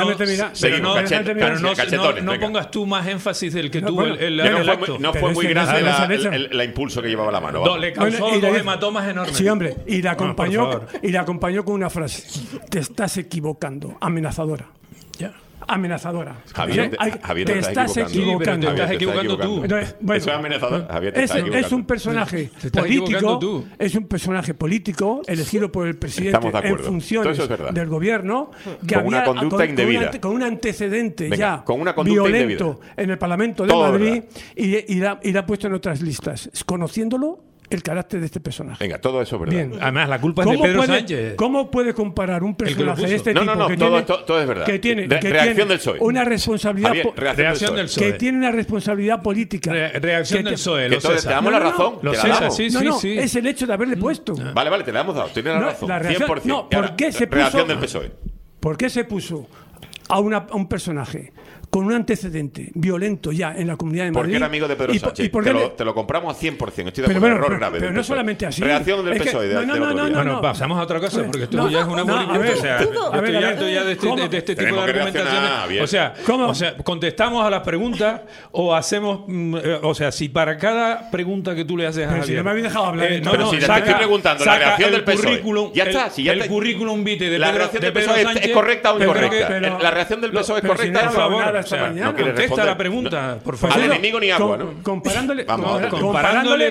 cachetones, pongas tú más énfasis del que No, tuvo el No acto. fue muy Pero grande el impulso que llevaba la mano. No, le causó dos hematomas enormes. Sí, hombre, y la acompañó, por favor. con una frase. Te estás equivocando. Amenazadora. Ya. Amenazadora. Javier, te estás equivocando. Sí, pero te estás equivocando tú. Entonces, bueno, Eso es amenazador. Javier, te estás es equivocando. un personaje Te estás equivocando político, tú. es un personaje político elegido por el presidente Estamos de en acuerdo. Todo funciones eso es verdad. del gobierno que Con una conducta indebida. con un antecedente Venga, ya con una conducta violento indebida. en el Parlamento de Todo Madrid y la ha puesto en otras listas, conociéndolo el carácter de este personaje. Venga, todo eso es verdad. Bien. Además, la culpa es de Pedro Sánchez. ¿Cómo puede comparar un que lo personaje de puso. este No, tipo no, que todo tiene, es verdad. que tiene, Reacción tiene del PSOE. una responsabilidad Javier, reacción del PSOE. que tiene una responsabilidad política? Reacción del PSOE, Que lo entonces te cesa. damos la razón. Lo te la cesa, damos. sí, No, sí, no, sí. es el hecho de haberle puesto. Vale, te la hemos dado. Tienes la No, razón. la reacción- 100%. no, Y ahora, ¿por qué se puso- reacción del PSOE. ¿Por qué se puso a un personaje con un antecedente violento ya en la Comunidad de Madrid? Porque era amigo de Pedro Sánchez. ¿Y por qué Te lo compramos a 100%. Estoy de Pero acuerdo. bueno, Error grave. pero del no PSOE. solamente así. Reacción del Es que- PSOE. no, Bueno, pasamos a otra cosa, porque esto No, ya es una no, bolita. a ver, O sea, tú- yo a ver, estoy a ver, harto ya de este ¿cómo? tipo de Tenemos que reaccionar, argumentaciones. Javier. O sea, contestamos a las preguntas o hacemos. O sea, si para cada pregunta que tú le haces a Pero si Javier. no me habéis dejado hablar, Pero si te estoy preguntando la reacción del PSOE. Currículum, Ya está, si ya el te- currículum vitae de La Pedro reacción del Pedro PSOE Sánchez, es correcta o yo creo incorrecta. pero- La reacción del PSOE es pero si correcta. no Por he hablado favor, nada o esta sea, mañana. no quiere contesta responder. la pregunta, por Al favor. enemigo ni agua, ¿no? Comparándole, Vamos, otra. Comparándole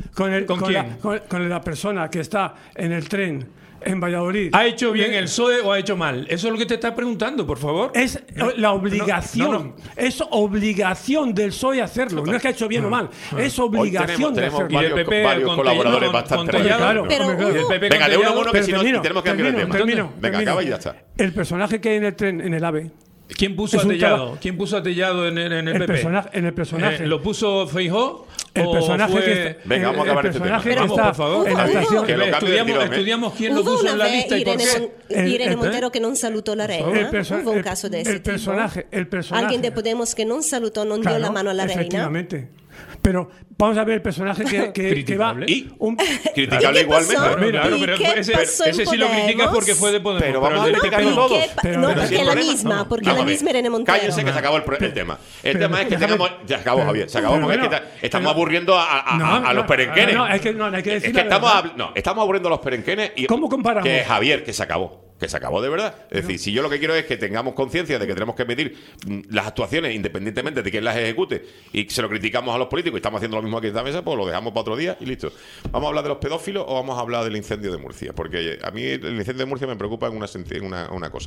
con ¿con la persona que está en el tren en Valladolid. ¿Ha hecho bien el PSOE o ha hecho mal? Eso es lo que te está preguntando, por favor. Es la obligación, es obligación del PSOE hacerlo. No es que ha hecho bien o mal, es obligación de tenemos hacerlo. Y el varios- PP varios con colaboradores Tellado, bastante con Tellado, claro. Pero Hombre, claro. y el PP Venga, con de uno en Tellado. uno que Pero si no termino, tenemos que cambiar de tema. termino. Venga, acaba y ya está. El personaje que hay en el tren, en el AVE, ¿Quién puso Es a un Tellado? trabajo. ¿Quién puso a Tellado en el PP? en el personaje. ¿Lo puso Feijóo? El o personaje fue- que está, Venga, vamos a acabar este tema. personaje que Vamos, está por favor. en la Hubo- estación. Que lo cambie de tirón, ¿eh? Estudiamos quién lo Hubo puso una en la vez lista y por Irene, qué. Irene Montero que non salutó la reina. Hubo un caso de ese el personaje, tipo. el personaje. Alguien de Podemos que non salutó, non dio Claro, la mano a la reina. efectivamente. Pero vamos a ver el personaje que va. Criticable. Y un- criticable ¿Y qué pasó? igualmente. Claro, ¿Y pero qué ese pasó en sí lo criticas Podemos? porque fue de Podemos. Pero vamos a el criticarlo PP todo. ¿Qué pa- Pero- no, pero porque sin la problema. misma, porque Vamos la a ver. misma Irene Montero. Cállense que se acabó el tema. El Pero tema es que déjame- tenemos. Ya acabó, Javier. Se acabó Pero porque es bueno, que estamos pero- aburriendo a los perenquenes. No, es que no, hay que decir Es que la verdad. estamos aburriendo a los perenquenes. Y ¿Cómo comparamos? Que Javier, que se acabó. Que se acabó de verdad. Es decir, si yo lo que quiero es que tengamos conciencia de que tenemos que medir las actuaciones independientemente de quién las ejecute y se lo criticamos a los políticos y estamos haciendo lo mismo aquí en esta mesa, pues lo dejamos para otro día y listo. ¿Vamos a hablar de los pedófilos o vamos a hablar del incendio de Murcia? Porque a mí el incendio de Murcia me preocupa en una cosa.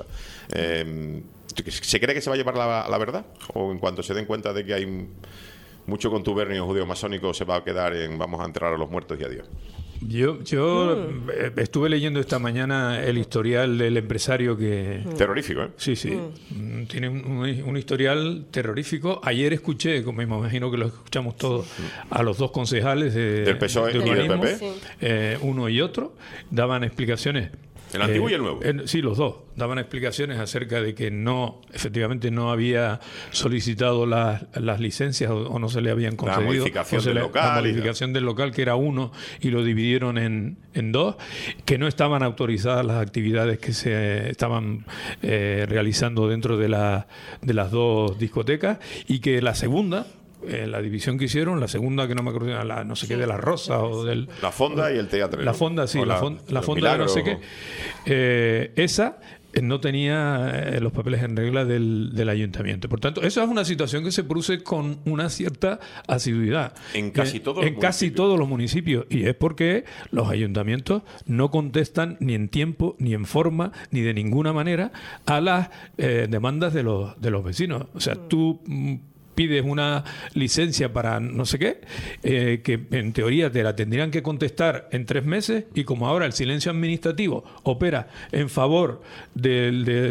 ¿Se cree que se va a llevar la verdad? ¿O en cuanto se den cuenta de que hay mucho contubernio judeo-masónico se va a quedar en vamos a enterrar a los muertos y adiós? Yo estuve leyendo esta mañana el historial del empresario que... Terrorífico, ¿eh? Sí, sí. Tiene un historial terrorífico. Ayer escuché, como me imagino que lo escuchamos todos, a los dos concejales Del PSOE de y del urbanismo, PP. Uno y otro, daban explicaciones. ¿El antiguo y el nuevo? Sí, los dos. Daban explicaciones acerca de que efectivamente no había solicitado las licencias o no se le habían concedido. modificación del La local y modificación del local, que era uno, y lo dividieron en dos, que no estaban autorizadas las actividades que se estaban realizando dentro de las dos discotecas, y que la segunda, la división que hicieron, la segunda que no me acuerdo, no sé qué, de las Rosas o del... La Fonda y el Teatro. La Fonda, sí, la Fonda de no sé qué. Esa no tenía los papeles en regla del ayuntamiento. Por tanto, esa es una situación que se produce con una cierta asiduidad. En casi todos los municipios. Y es porque los ayuntamientos no contestan ni en tiempo, ni en forma, ni de ninguna manera a las demandas de los vecinos. O sea, tú pides una licencia para no sé qué, que en teoría te la tendrían que contestar en 3 meses, y como ahora el silencio administrativo opera en favor de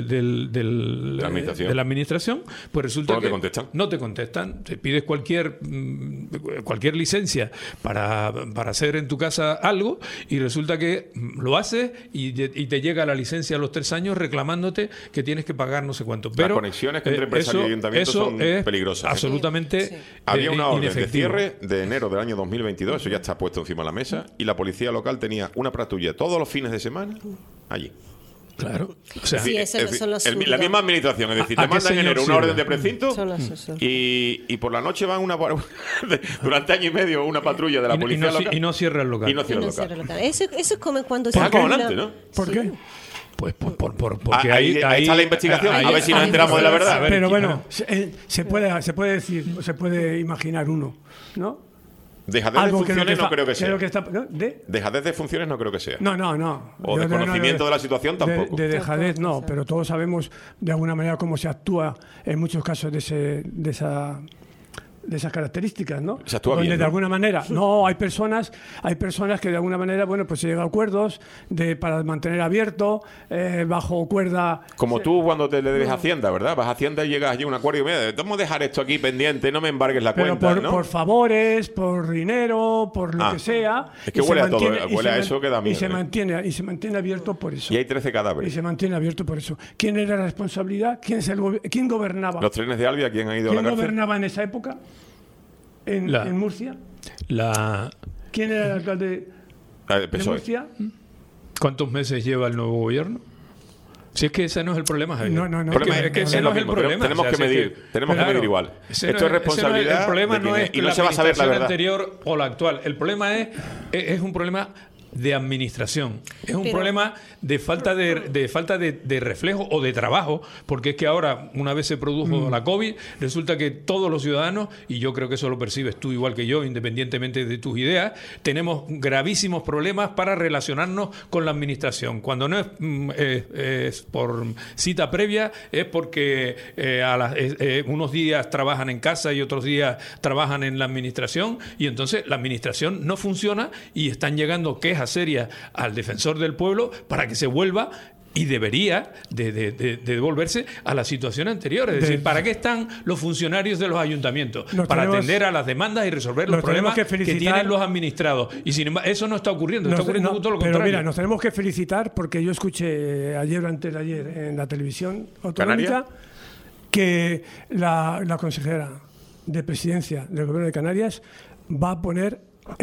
la administración, pues resulta que no te contestan. Te pides cualquier licencia para hacer en tu casa algo, y resulta que lo haces y te llega la licencia a los 3 años reclamándote que tienes que pagar no sé cuánto. Pero las conexiones entre empresarios y ayuntamientos son peligrosas. Absolutamente. Había una orden de cierre de enero del año 2022, eso ya está puesto encima de la mesa, y la policía local tenía una patrulla todos los fines de semana allí. Claro. O sea, sí, son los la misma administración, es decir, te mandan en enero una orden de precinto y por la noche van durante año y medio una patrulla de la policía local. Y no cierra el local. Eso es como cuando se acojonante, ¿no? ¿Por qué? Pues porque ahí está la investigación, a ver si nos enteramos de la verdad. Pero bueno, se puede decir, se puede imaginar uno, ¿no? Dejadez de funciones no creo que sea. Dejadez de funciones no creo que sea. No. O desconocimiento de la situación tampoco. De dejadez no, pero todos sabemos de alguna manera cómo se actúa en muchos casos de esas características, ¿no? Se actúa donde bien, de alguna manera hay personas que de alguna manera, bueno, pues se llega a acuerdos para mantener abierto bajo cuerda. Como tú cuando te le debes a Hacienda, ¿verdad? Vas a Hacienda y llegas allí a un acuerdo y vamos a dejar esto aquí pendiente, no me embargues la cuenta, ¿no? Por favores, por dinero, por lo que sea. Es que huele a todo, huele a eso que da miedo. Y se mantiene abierto por eso. Y hay 13 cadáveres. Y se mantiene abierto por eso. ¿Quién era la responsabilidad? ¿Quién gobernaba? Los trenes de Albia, ¿quién ha ido a la cárcel? ¿Quién gobernaba en esa época? ¿En Murcia? ¿Quién era el alcalde de Murcia? ¿Cuántos meses lleva el nuevo gobierno? Si es que ese no es el problema, Javier. No. Es que ese no es el problema. Tenemos que medir igual. Esto es responsabilidad. El problema no es y no se va a saber la verdad anterior o la actual. El problema es un problema de administración. Es un problema de falta de reflejo o de trabajo, porque es que ahora, una vez se produjo la COVID, resulta que todos los ciudadanos, y yo creo que eso lo percibes tú igual que yo, independientemente de tus ideas, tenemos gravísimos problemas para relacionarnos con la administración. Cuando no es por cita previa, es porque unos días trabajan en casa y otros días trabajan en la administración, y entonces la administración no funciona y están llegando quejas serias al defensor del pueblo para que se vuelva, y debería de devolverse a la situación anterior. Es decir, ¿para qué están los funcionarios de los ayuntamientos? Para atender a las demandas y resolver los problemas que tienen los administrados. Y sin embargo, eso no está ocurriendo. Está ocurriendo todo lo contrario. Pero mira, nos tenemos que felicitar porque yo escuché ayer o antes de ayer en la televisión autonómica que la consejera de presidencia del Gobierno de Canarias va a poner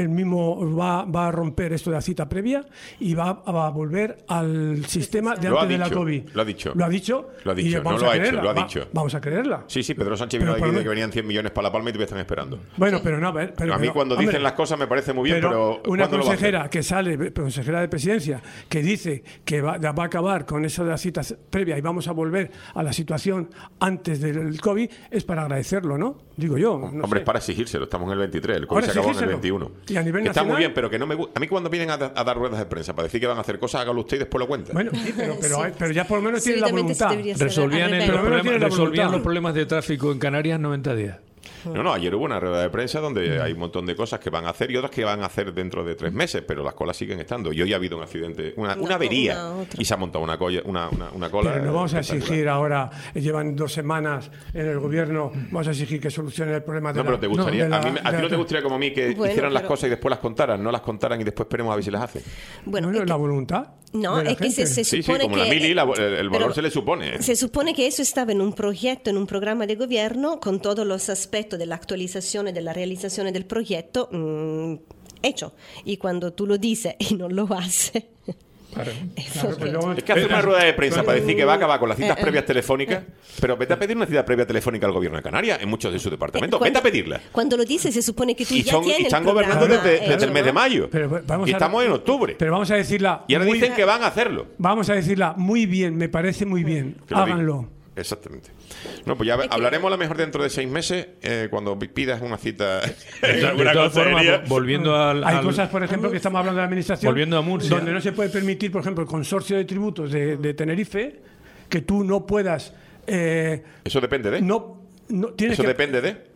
va a romper esto de la cita previa y va a volver al sistema de antes de la COVID. Lo ha dicho. ¿Lo ha dicho? Lo ha dicho. No lo ha hecho, lo ha dicho. Vamos a creerla. Sí, Pedro Sánchez vino aquí de que venían 100 millones para La Palma y te están esperando. Bueno, pero no, a mí cuando dicen las cosas me parece muy bien, pero una consejera que sale, consejera de presidencia, que dice que va a acabar con eso de la cita previa y vamos a volver a la situación antes del COVID, es para agradecerlo, ¿no? Digo yo. Hombre, es para exigírselo. Estamos en el 23, el COVID se acabó en el 21. Y a nivel que está nacional, muy bien, pero que no me gusta. A mí cuando vienen a dar ruedas de prensa para decir que van a hacer cosas, hágalo usted y después lo cuenta. Bueno, sí, pero ya por lo menos tienen la voluntad. Resolvían los problemas de tráfico en Canarias en 90 días. No, ayer hubo una rueda de prensa donde hay un montón de cosas que van a hacer y otras que van a hacer dentro de 3 meses, pero las colas siguen estando. Y hoy ha habido un accidente, una avería, y se ha montado una cola. Pero no vamos a exigir ahora, llevan 2 semanas en el gobierno, vamos a exigir que solucionen el problema de pero te gustaría, a ti no te gustaría como a mí que hicieran las cosas y después las contaran, no las contaran y después esperemos a ver si las hacen. Bueno, la voluntad. No, es que se supone como que... la mili, el valor se le supone. Se supone que eso estaba en un proyecto, en un programa de gobierno, con todos los aspectos de la actualización y de la realización del proyecto hecho. Y cuando tú lo dices y no lo haces... Claro. Es que hace una rueda de prensa para decir que va a acabar con las citas previas telefónicas, pero vete a pedir una cita previa telefónica al gobierno de Canarias en muchos de sus departamentos. Vete a pedirla. Cuando lo dices, se supone que tú Y ya tienes están el programa gobernando desde el hecho, mes de ¿no? mayo. Pero vamos y a- estamos en octubre. Pero vamos a decirla. Y ahora muy- dicen que van a hacerlo. Vamos a decirla muy bien, me parece muy bien. Que lo digan. Háganlo. Exactamente. No, pues ya hablaremos a lo mejor dentro de 6 meses cuando pidas una cita. en De alguna todas formas, consejería. volviendo Hay cosas, por ejemplo, que estamos hablando de la administración, Volviendo a Murcia. donde no se puede permitir, por ejemplo, el consorcio de tributos de Tenerife, que tú no puedas. Eso depende de. No tienes Eso que. depende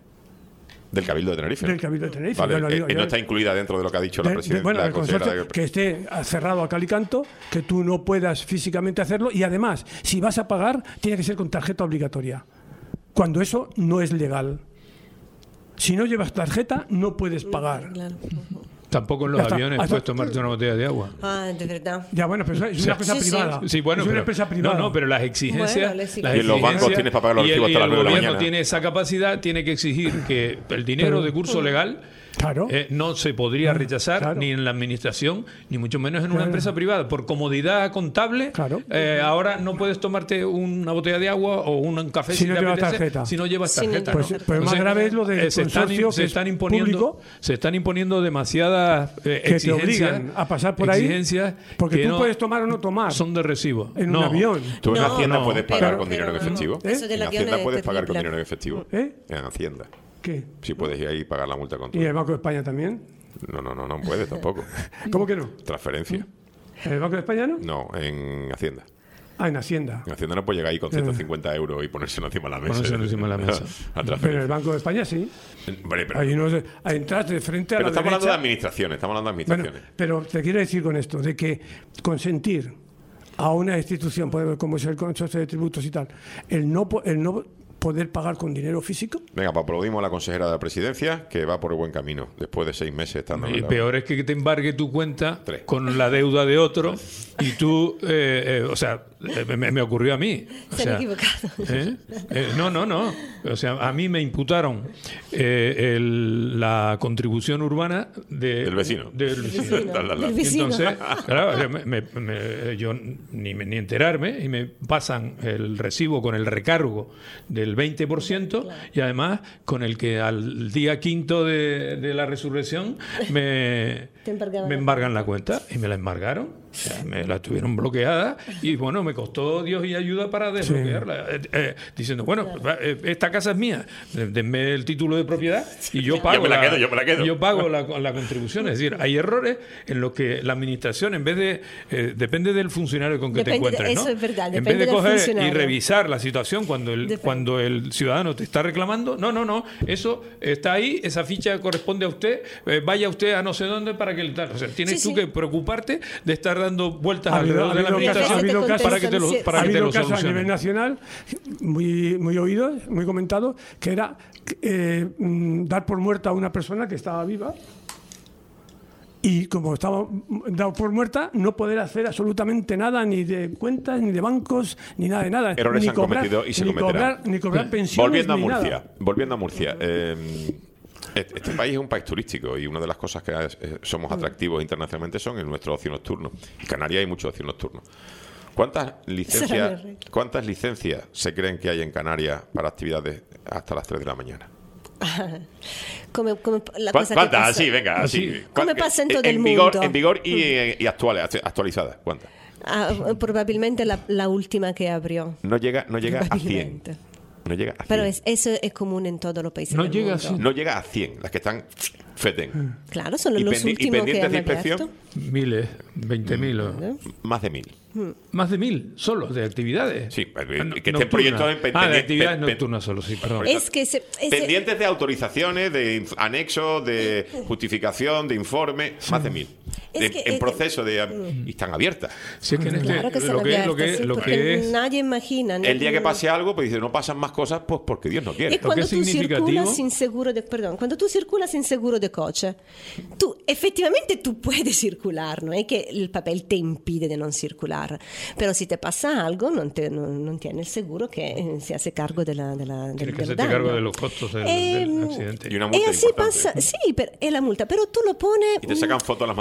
del Cabildo de Tenerife. Del Cabildo de Tenerife. Vale, yo lo digo, no yo- está incluida dentro de lo que ha dicho la presidenta. bueno, la el consejera consorcio de- que esté cerrado a cal y canto, que tú no puedas físicamente hacerlo, y además, si vas a pagar, tiene que ser con tarjeta obligatoria, cuando eso no es legal. Si no llevas tarjeta, no puedes pagar. Claro. Tampoco en los Ya está. aviones puedes tomarte una botella de agua. Ah, de verdad. Ya, bueno, pero es una cosa sí, sí. privada. Sí, bueno, es una pero, empresa privada. No, pero las exigencias. Bueno, las las Y en los bancos exigencias- tienes para pagar los y el- recibos hasta y las 9 de la El gobierno mañana. tiene esa capacidad, tiene que exigir que el dinero de curso legal Claro. no se podría rechazar claro. ni en la administración, ni mucho menos en una Claro. empresa privada. Por comodidad contable, Claro. ahora no puedes tomarte una botella de agua o un café Si no te llevas apetece, tarjeta. si no llevas Si no tarjeta. llevas ¿no? tarjeta. Pues más grave es lo del consorcio, que es público, se están imponiendo demasiadas que te exigencias, obligan a pasar por ahí, exigencias porque que tú no puedes tomar o no tomar son de recibo. en No. un avión. ¿Tú en No, Hacienda no, puedes pagar pero- con dinero en pero- efectivo? Eso del En avión Hacienda es puedes pagar con terrible. dinero en efectivo. ¿Eh? En Hacienda. ¿Qué? Si puedes ir ahí y pagar la multa con tu. ¿Y el Banco de España también? No puedes tampoco. ¿Cómo que no? Transferencia. ¿En el Banco de España no? No, en Hacienda. Ah, en Hacienda. En Hacienda no puede llegar ahí con 150 euros y ponérselo encima de la mesa. Ponérselo encima de la mesa. A Pero en transferencia. el Banco de España sí. Hombre, pero Ahí no sé, ahí entras de frente a pero la estamos hablando de derecha. administraciones. Estamos hablando de Bueno, administraciones. pero te quiero decir con esto, de que consentir a una institución, como es el consorcio de tributos y tal, el no poder pagar con dinero físico. Venga, pues aplaudimos a la consejera de la presidencia que va por el buen camino después de 6 meses estando en Y la- peor es que te embargue tu cuenta 3. con la deuda de otro y tú, me ocurrió a mí. O Se han sea, equivocado. No. O sea, a mí me imputaron la contribución urbana Del vecino. Del vecino. Del Y vecino. entonces, claro, yo ni enterarme y me pasan el recibo con el recargo del 20% y además con el que al día quinto de la resurrección me embargan la cuenta y me la embargaron. O sea, me la tuvieron bloqueada y bueno, me costó Dios y ayuda para desbloquearla. Diciendo, bueno, esta casa es mía, denme el título de propiedad y yo pago, me la quedo. yo pago la contribución. Es decir, hay errores en los que la administración, en vez de, depende del funcionario con que te Depende de- encuentres, ¿no? eso es verdad, En depende vez de del coger y funcionario. revisar la situación cuando Depende. el ciudadano te está reclamando, no, eso está ahí, esa ficha corresponde a usted, vaya usted a no sé dónde para que el tal. O sea, tienes Sí, tú sí. que preocuparte de estar dando vueltas Ha habido- alrededor de la ha habido casos- administración ha habido casos- para que te lo, para Ha que te habido lo casos a solucione. nivel nacional muy oídos, muy comentados, que era dar por muerta a una persona que estaba viva y como estaba dado por muerta, no poder hacer absolutamente nada, ni de cuentas, ni de bancos, ni nada de nada. Errores ni se han cometido y se ni cometerán. ni cobrar pensiones, Volviendo a ni nada. Murcia. Este país es un país turístico y una de las cosas que somos atractivos internacionalmente son en nuestro ocio nocturno. En Canarias hay mucho ocio nocturno. ¿Cuántas licencias se creen que hay en Canarias para actividades hasta las 3 de la mañana? Come la cosa que ¿Cuántas? pasa. Así, venga, así. Come pasa en todo el vigor, mundo. En vigor y actualizadas. ¿Cuántas? Probablemente la última que abrió. No llega a 100. Probablemente. No llega a 100. Pero eso es común en todos los países No del llega mundo. así. No llega a 100, las que están feten. Claro, son Y los pendi- y últimos que pendientes han de inspección. abierto. Miles, 20.000 o Más de 1000. más de 1.000 solo de actividades. Sí, que Nocturnas. estén proyectados en de actividades nocturnas solo, sí, perdón. Es que pendientes de autorizaciones, de anexos, de justificación, de informe, más de 1000. Es que- en proceso de y están abiertas. Si es que en este, Claro que están lo que abiertas, sí, lo porque que es nadie imagina. El día que pase algo, pues dice, no pasan más cosas, pues porque Dios no quiere. Es cuando es tú significativo- circulas sin seguro de, cuando tú circulas sin seguro de coche, tú efectivamente tú puedes circular, no es que el papel te impide de no circular, pero si te pasa algo non tiene el seguro que se hace cargo del tienes que del hacerte daño. cargo de los costos del accidente. Y una multa Y así importante. pasa, sí, es la multa, pero tú lo pones Y te sacan fotos a las matrículas laborales.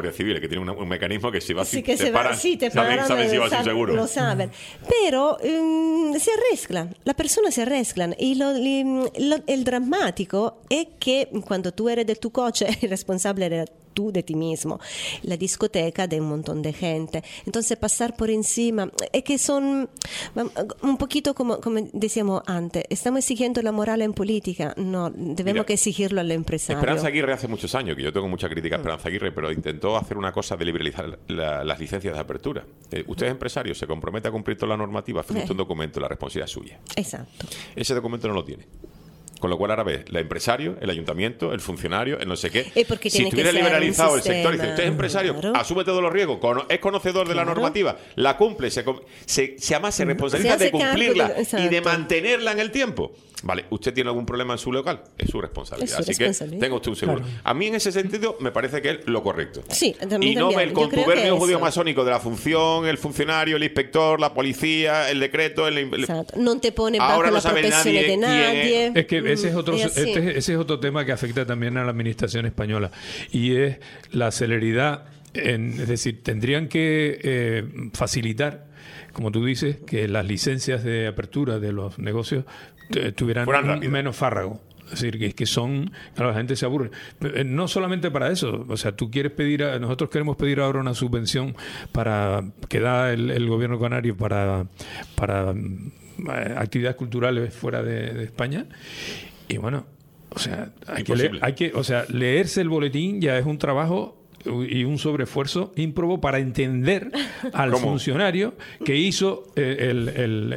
guardias civiles, que tienen un mecanismo que si vas Sí, que te paran, saben si vas sin seguro. Lo saben. Pero se arresclan, las personas se arresclan. Y el dramático es que cuando tú eres de tu coche, el responsable eres tú de ti mismo. La discoteca de un montón de gente. Entonces pasar por encima, es que son un poquito como decíamos antes, estamos exigiendo la moral en política. No, debemos que exigirlo al empresario. Esperanza Aguirre hace muchos años, que yo tengo mucha crítica a Esperanza Aguirre, pero intentó hacer una cosa de liberalizar las licencias de apertura. Usted es empresario, se compromete a cumplir toda la normativa, firma un documento, la responsabilidad es suya. Exacto. Ese documento no lo tiene. Con lo cual ahora ves, el empresario, el ayuntamento, el funcionario, el no sé qué. Si estuviera liberalizado el sector, dice, usted es empresario, asume todos los riesgos, es conocedor de la normativa, la cumple, se responsabiliza de cumplirla y de mantenerla en el tiempo. Vale, ¿usted tiene algún problema en su local? Es su responsabilidad. Así que tenga usted un seguro. Claro. A mí en ese sentido me parece que es lo correcto. Sí, y no el contubernio judío masónico de la función, el funcionario, el inspector, la policía, el decreto. Exacto. No te pone bajo la protección de nadie. Es que ese es otro tema que afecta también a la administración española. Y es la celeridad. Es decir, tendrían que facilitar, como tú dices, que las licencias de apertura de los negocios tuvieran menos fárrago. Es decir, que son... Claro, la gente se aburre. No solamente para eso. O sea, tú quieres nosotros queremos pedir ahora una subvención que da el gobierno canario para actividades culturales fuera de España. Y bueno, o sea, leerse el boletín ya es un trabajo y un sobreesfuerzo ímprobo para entender al funcionario que hizo el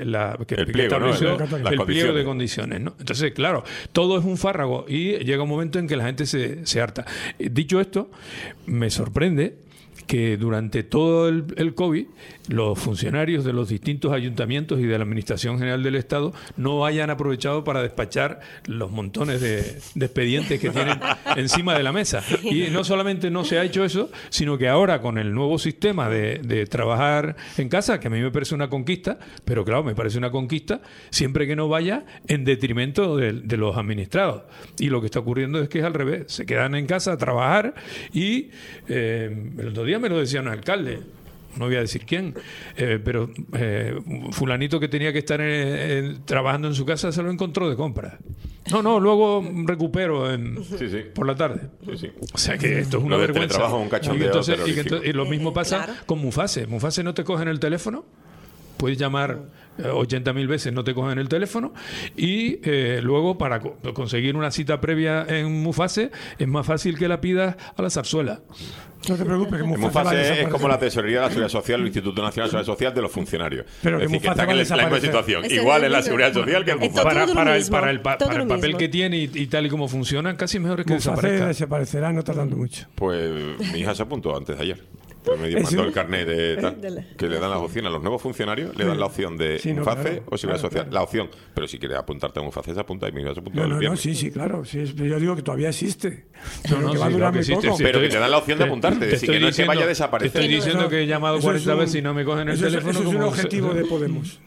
pliego de condiciones, ¿no? Entonces, claro, todo es un fárrago y llega un momento en que la gente se harta. Dicho esto, me sorprende que durante todo el COVID los funcionarios de los distintos ayuntamientos y de la Administración General del Estado no hayan aprovechado para despachar los montones de expedientes que tienen encima de la mesa. Y no solamente no se ha hecho eso, sino que ahora con el nuevo sistema de trabajar en casa, que a mí me parece una conquista, pero claro, me parece una conquista siempre que no vaya en detrimento de los administrados. Y lo que está ocurriendo es que es al revés. Se quedan en casa a trabajar y el otro día me lo decía un alcalde, no voy a decir quién, pero fulanito que tenía que estar trabajando en su casa se lo encontró de compra. No, luego recupero por la tarde. Sí. O sea que esto es una vergüenza. Un cachondeo y lo mismo pasa con Mufase. Mufase no te cogen el teléfono. Puedes llamar 80.000 veces, no te cogen el teléfono, y luego para conseguir una cita previa en Mufase es más fácil que la pidas a la zarzuela. No te preocupes, que Mufase es como la tesorería de la Seguridad Social, el Instituto Nacional de Seguridad Social de los funcionarios. Pero es decir, que están en la misma situación. Igual en la Seguridad Social que el Mufase. Para el papel que tiene y tal y como funcionan, casi mejor es que desaparecerá, no tardando mucho. Pues mi hija se apuntó antes de ayer. Me mandó el carnet de tal, que le dan las opciones a los nuevos funcionarios, le dan la opción de Mufase o Seguridad Social. La opción, pero si quieres apuntarte a Mufase, se apunta y mi hija se apunta. Claro. Yo digo que todavía existe. Pero que va a durar muy poco. Pero que te dan la opción de apuntarte, es decir, que no es que vaya a desaparecer. Te estoy diciendo que he llamado 40 veces y no me cogen el teléfono. Eso es un objetivo de Podemos.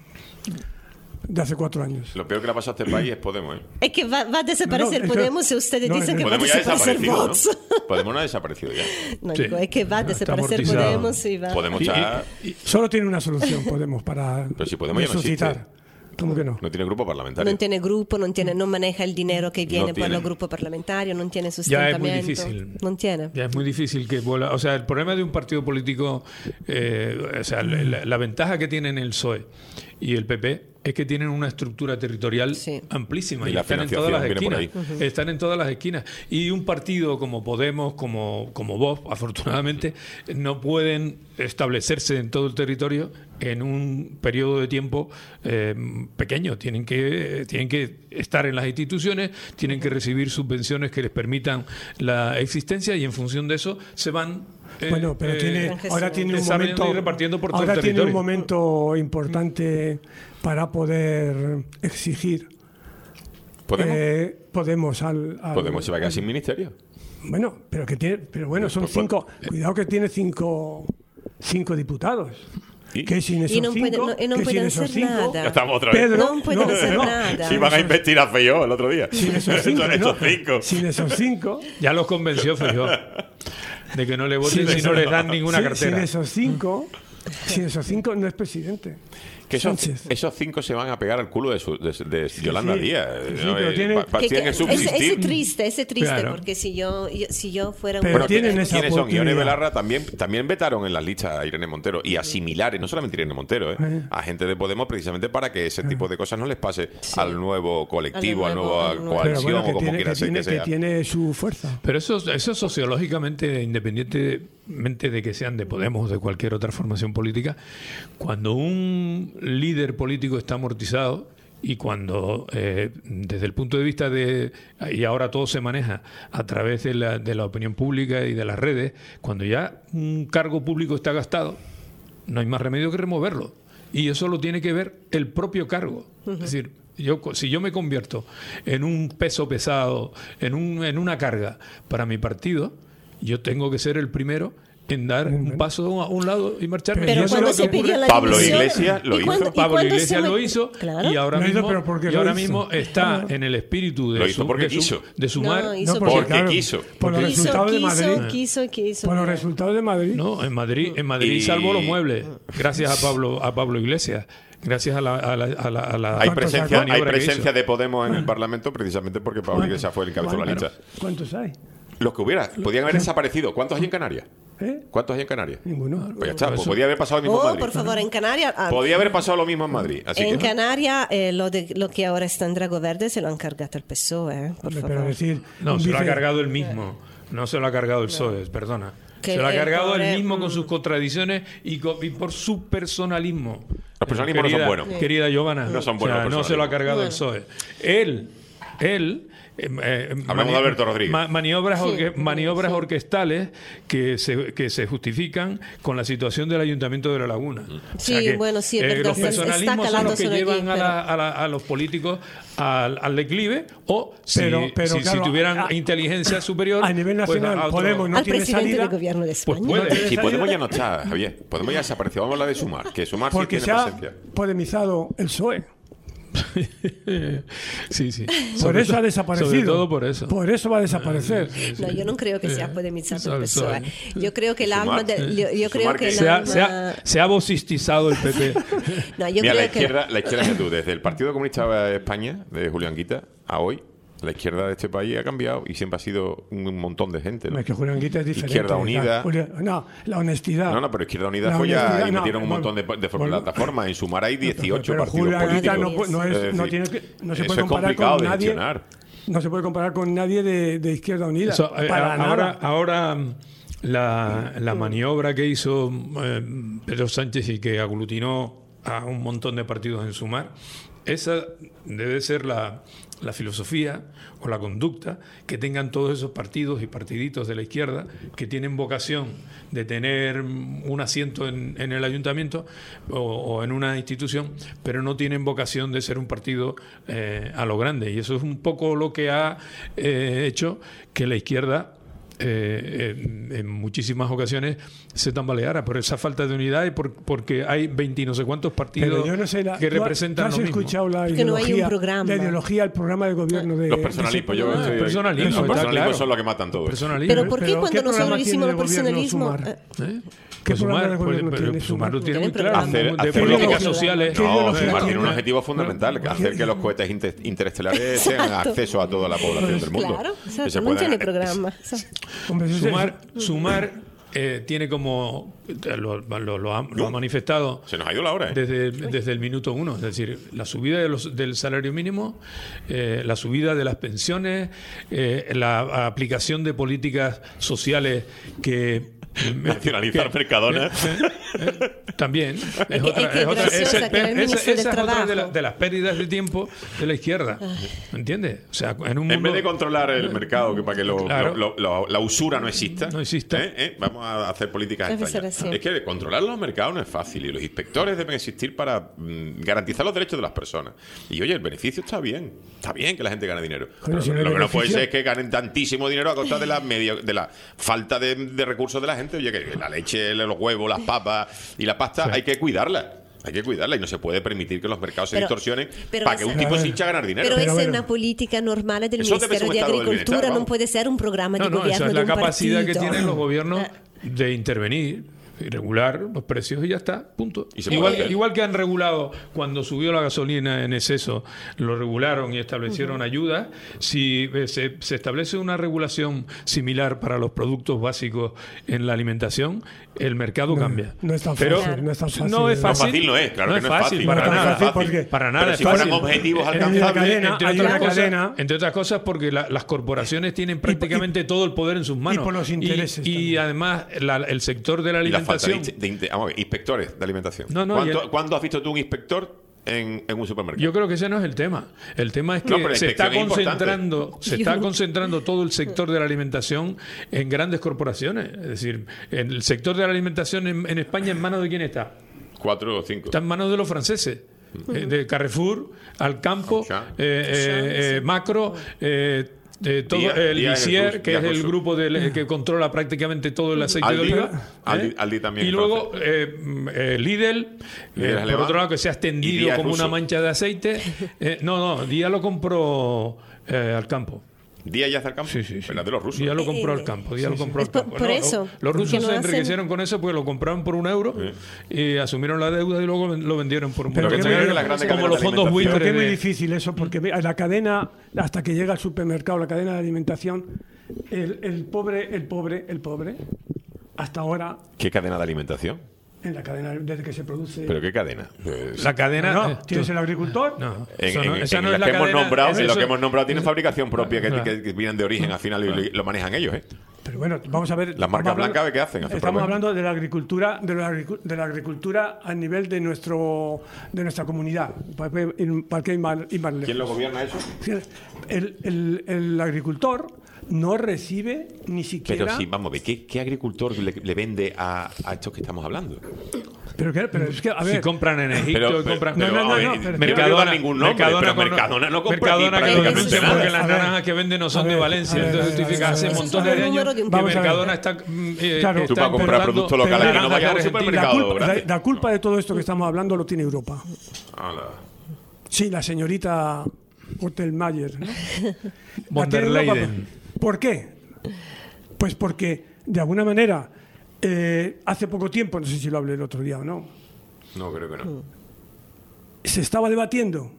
De hace 4 años. Lo peor que le ha pasado a este país es Podemos, ¿eh? Es que va a desaparecer Podemos y ustedes dicen que va a desaparecer Vox. Podemos no ha desaparecido ya. No, digo, es que va a desaparecer Podemos y va... Podemos ya... Solo tiene una solución Podemos para pero si Podemos resucitar. Ya no existe. ¿Cómo que no? No tiene grupo parlamentario. No tiene grupo, no maneja el dinero que viene por los grupos parlamentarios, no tiene sustentamiento. Ya es muy difícil. No tiene. Ya es muy difícil que vuela. O sea, el problema de un partido político, o sea, la ventaja que tienen el PSOE y el PP es que tienen una estructura territorial amplísima y están en todas las esquinas. Están en todas las esquinas. Y un partido como Podemos, como Vox, afortunadamente, no pueden establecerse en todo el territorio en un periodo de tiempo pequeño. Tienen que estar en las instituciones, tienen que recibir subvenciones que les permitan la existencia y en función de eso se van pero ahora tiene un momento repartiendo por todo el ahora territorio. Tiene un momento importante para poder exigir Podemos al Podemos se va a quedar sin ministerio. Bueno, pero son 5. Cuidado que tiene 5 diputados. Que sin esos no pueden hacer nada. Ya estamos otra vez. No pueden hacer nada. Si van a investir a Feijóo el otro día. Sin esos 5. Ya los convenció Feijóo. de que no le voten si no les dan ninguna cartera. Sin esos 5 no es presidente. Que esos 5 se van a pegar al culo de Yolanda Díaz. Sí, pero tienen que subsistir. Ese triste, Claro. porque si yo fuera un... Pero Bueno, tienen ¿quiénes esa son? oportunidad. Ione Belarra también vetaron en las listas a Irene Montero y a similares, no solamente Irene Montero, a gente de Podemos, precisamente para que ese tipo de cosas no les pase al nuevo colectivo, a la nueva al nuevo. coalición, Pero bueno, o como quiera ser que sea. que tiene su fuerza. Pero eso sociológicamente, independientemente de que sean de Podemos o de cualquier otra formación política, cuando un líder político está amortizado y cuando desde el punto de vista y ahora todo se maneja a través de la opinión pública y de las redes, cuando ya un cargo público está gastado, no hay más remedio que removerlo. Y eso lo tiene que ver el propio cargo. Es decir, si yo me convierto en un peso pesado, en una carga para mi partido, yo tengo que ser el primero en dar un paso a un lado y marcharme. Pero Y eso cuando es lo que se pidió ocurre. la Pablo dimisión, Iglesias lo ¿y hizo. cuándo- y Pablo cuándo Iglesias se lo me- hizo Claro. y ahora Lo hizo, mismo, pero ¿por qué y lo ahora hizo? mismo está en el espíritu Lo hizo porque quiso. de sumar. No, hizo porque, Porque claro, quiso. Por los Quiso, resultados de Madrid. quiso. Por los resultados de Madrid. No, en Madrid Y- salvó los muebles, gracias a Pablo Iglesias, gracias a la Hay ¿Cuántos presencia, maniobra que presencia hizo. de Podemos en el Parlamento precisamente porque Pablo Iglesias fue el que encabezó la lista. ¿Cuántos hay? Los que hubiera, podían haber desaparecido. ¿Cuántos hay en Canarias? ¿Cuántos hay en Canarias? Ninguno. Pues ya está, pues podía haber pasado lo mismo en Madrid. Por favor, en Canarias... Podía haber pasado lo mismo en Madrid. Así en que, Canarias lo que ahora está en Drago Verde se lo han cargado el PSOE, por Hombre, favor. pero decir, No, un se lo ha vice- cargado el mismo. No se lo ha cargado el PSOE, perdona. Que Se lo ha el cargado pobre- él mismo con sus contradicciones y por su personalismo. Los personalismos no son buenos. Querida Giovanna, No son buenos los no se lo ha personalismos. cargado el PSOE. Él Hablamos de Alberto Rodríguez. maniobras orquestales que se justifican con la situación del Ayuntamiento de La Laguna. Sí, bueno, sí, es verdad, Los está personalismos son calando los que sobre llevan allí, a los políticos al declive, o si Pero, claro, tuvieran inteligencia superior a nivel pues, nacional, a otro- Podemos no al tiene presidente salida del gobierno de Pues España. puede. si Podemos ya no está, Javier. Podemos ya desapareció. Vamos a hablar de Sumar. Que Sumar sí porque tiene se ha presencia. podemizado el PSOE. Sí, sí. Por eso ha desaparecido. Sobre todo por eso. Por eso va a desaparecer. No, yo no creo que sea podemizado el Sol. PSOE. Yo creo que el alma yo creo Sumar que que- el Se ha alma... vocistizado el PP. No, yo Mira, creo la izquierda que tú, desde el Partido Comunista de España, de Julián Guita, a hoy, la izquierda de este país ha cambiado y siempre ha sido un montón de gente. ¿no? Es que Julián Guita es diferente. Izquierda Unida. No, la honestidad. No, pero Izquierda Unida La fue ya honestidad, y no, metieron un bueno, montón de bueno. plataformas. En Sumar hay 18 pero partidos Julián Guita políticos. no Es decir, no se eso puede es comparar complicado con de nadie. gestionar. No se puede comparar con nadie de Izquierda Unida. Eso, para nada. ahora la maniobra que hizo Pedro Sánchez y que aglutinó a un montón de partidos en Sumar, esa debe ser la filosofía o la conducta que tengan todos esos partidos y partiditos de la izquierda que tienen vocación de tener un asiento en el ayuntamiento o en una institución, pero no tienen vocación de ser un partido a lo grande. Y eso es un poco lo que ha hecho que la izquierda en muchísimas ocasiones se tambaleara por esa falta de unidad y porque hay 20 y no sé cuántos partidos Pero yo no sé, que representan ¿tú has lo mismo. escuchado la Que no hay un ideología, programa. la ideología, el programa de gobierno de Los personalismos, yo estoy- personalismo, los está personalismos claro. son los que matan todo. Personalismo. Pero ¿por qué Pero, cuando ¿qué programa nosotros hicimos tiene el de gobierno personalismo? Sumar? ¿Qué programa de gobierno tiene Sumar lo tiene Tiene muy claro, programa. de Hacer políticas ideología- sociales. ¿Qué No, ideología Sumar tiene tiene? un objetivo fundamental, hacer que los cohetes interestelares tengan Exacto. acceso a toda la población del mundo. Claro, Que exacto, se no puedan- tiene programa. Hombre, eso es- Sumar tiene como lo ha manifestado Se nos ha ido la hora, ¿eh? desde el minuto uno, es decir, la subida del salario mínimo, la subida de las pensiones, la aplicación de políticas sociales que Nacionalizar Mercadona. también Es graciosa, que era el ministro esa del es otra Trabajo. de las pérdidas de tiempo de la izquierda, ¿me entiendes? O sea, en un En vez mundo de controlar el mercado, que para que Claro. la usura no exista, No exista. vamos a hacer políticas Debe extrañas. ser así. Es que controlar los mercados no es fácil y los inspectores deben existir para garantizar los derechos de las personas. Y oye, el beneficio está bien que la gente gane dinero. Pero si no hay lo que no puede beneficio- ser es que ganen tantísimo dinero a costa de la falta de recursos de la gente. Oye, que la leche, los huevos, las papas y la pasta hay que cuidarla. Hay que cuidarla y no se puede permitir que los mercados se Pero- distorsionen pero para que esa- un tipo se hincha a ganar dinero. Pero Pero esa es bueno. una política normal del Eso debe ser Ministerio un de estado del Agricultura, bienestar, no vamos. puede ser un programa de No, gobierno esa es de la un capacidad que partido. tienen los gobiernos de intervenir y regular los precios y ya está, punto. Y se puede hacer. Igual que han regulado cuando subió la gasolina en exceso, lo regularon y establecieron ayudas. Si se establece una regulación similar para los productos básicos en la alimentación, el mercado cambia. no es tan Pero fácil, no es tan fácil. no es No, fácil. fácil no es, claro no que es no es fácil, fácil. para No es nada. fácil porque- Para nada Pero es si fácil. fueran objetivos En la alcanzables, cadena Entre hay otras una cosas- cadena. entre otras cosas porque las corporaciones tienen prácticamente todo el poder en sus manos. por los intereses Y también. además el sector de la y la falta alimentación. vamos a ver, inspectores de alimentación. No, no, ¿Cuándo has visto tú un inspector en un supermercado? Yo creo que ese no es el tema. El tema es que No, pero la se está inspección es importante. concentrando todo el sector de la alimentación en grandes corporaciones. Es decir, el sector de la alimentación en España, ¿en manos de quién está? 4 o 5. Está en manos de los franceses. De Carrefour, Alcampo, Auchan. Macro, todo Día- el Día Lisier, Jesús, que Día es el Jesús. grupo que controla prácticamente todo el aceite de Aldi, oliva. Aldi también Y es luego Lidl, Lidl por alemán. otro lado, que se ha Y extendido Día como ruso. una mancha de aceite. No, Día lo compró Alcampo. Día ya al campo. Sí. Pero de los rusos. Día lo compró el campo. Día lo compró Es el campo. por eso, Los que rusos no se hacen- enriquecieron con eso porque lo compraron por €1 y asumieron la deuda y luego lo vendieron por un Pero euro. que Que me- tenían las grandes como cadenas los de fondos alimentación. Pero que buitres es muy de- difícil eso, porque la cadena, hasta que llega al supermercado, la cadena de alimentación, el pobre, hasta ahora, ¿Qué cadena de alimentación? en la cadena, desde que se produce... ¿Pero qué cadena? Pues, La cadena. No, tienes el agricultor, No, en, eso no- en- esa en no las es la que hemos cadena, nombrado, eso- en lo que hemos nombrado tienen fabricación propia Claro. que vienen de origen al final y lo manejan ellos, ¿eh? pero bueno, vamos a ver... Las marcas estamos blancas, ¿qué hacen? Hacen Estamos propaganda. hablando de la agricultura, de la agricultura a nivel de nuestra comunidad, para que ir más lejos. ¿Quién lo gobierna eso? El agricultor no recibe ni siquiera... Pero sí, vamos a ver, ¿qué agricultor le vende a estos que estamos hablando? Pero es que, a ver... Si compran en Egipto, Pero, compran. pero, No, a ver, pero- no Mercadona, quiero dar ningún nombre, pero Mercadona no compra aquí Mercadona que prácticamente porque nada. las A ver, naranjas que vende no son a de ver, Valencia. a ver, Entonces a ver, justifica a ver, hace a ver. montones de Eso es el años número de un que Vamos a ver. Mercadona está. Claro. Tú para comprar importando productos locales que no naranjas vayas a un de Argentina. supermercado grande. La culpa de todo esto que estamos hablando lo tiene Europa. Ala. Sí, la señorita Hottelmeier, ¿no? Von La tiene der Europa. Leyen. ¿Por qué? Pues porque, de alguna manera, hace poco tiempo, no sé si lo hablé el otro día o no, No, creo que no. se estaba debatiendo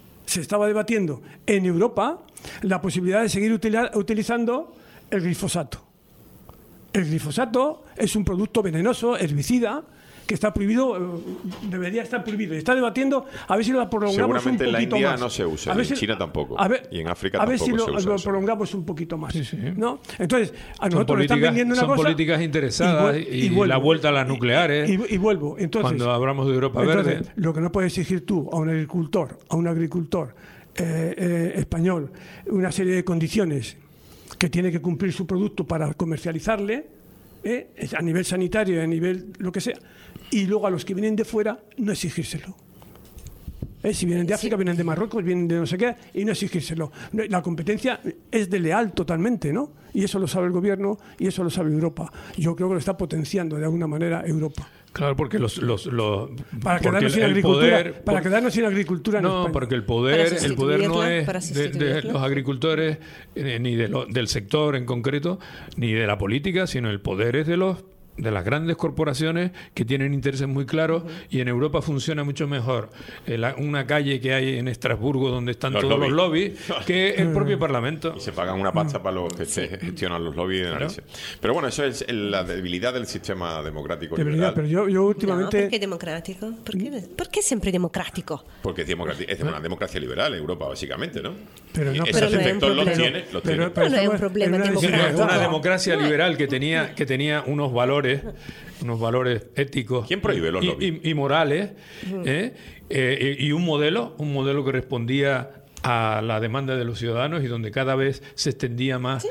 en Europa la posibilidad de seguir utilizando el glifosato. El glifosato es un producto venenoso, herbicida, que está prohibido, debería estar prohibido. Y está debatiendo a ver si lo prolongamos Seguramente un en la poquito India más. no se usa, A ver y en China tampoco, y en África a ver tampoco si se usa lo eso. prolongamos un poquito más. Sí, sí. ¿no? Entonces, a Son nosotros nos están vendiendo una son cosa... políticas interesadas y vuelvo. la vuelta a las nucleares. Y vuelvo. Entonces, Cuando hablamos de Europa entonces, Verde. lo que no puedes exigir tú a un agricultor español, una serie de condiciones que tiene que cumplir su producto para comercializarle, a nivel sanitario, a nivel lo que sea, y luego a los que vienen de fuera no exigírselo. Si vienen de África, vienen de Marruecos, vienen de no sé qué, y no exigírselo. La competencia es desleal totalmente, ¿no? Y eso lo sabe el gobierno y eso lo sabe Europa. Yo creo que lo está potenciando de alguna manera Europa. Claro, porque Para porque quedarnos sin el agricultura, poder, para quedarnos sin agricultura en no, España. porque el Para poder no sustituirla, es para de sustituirla. los agricultores ni del sector en concreto, ni de la política, sino el poder es de las grandes corporaciones que tienen intereses muy claros y en Europa funciona mucho mejor una calle que hay en Estrasburgo donde están Los todos lobbies. los lobbies que el propio Parlamento. Y se pagan una pasta para los que se gestionan los lobbies de narices. Pero bueno, eso es la debilidad del sistema democrático De verdad, liberal. pero yo No, últimamente... ¿por qué democrático? ¿Por qué siempre democrático? Porque es una democracia liberal en Europa, básicamente, ¿no? Pero no, Esos pero no es un efectos los problema. tiene. Los Pero- tiene. Pero no es un estamos problema en una Sí, democrático. una democracia liberal que tenía unos valores éticos ¿Quién prohíbe los lobbies? y morales y un modelo que respondía a la demanda de los ciudadanos y donde cada vez se extendía más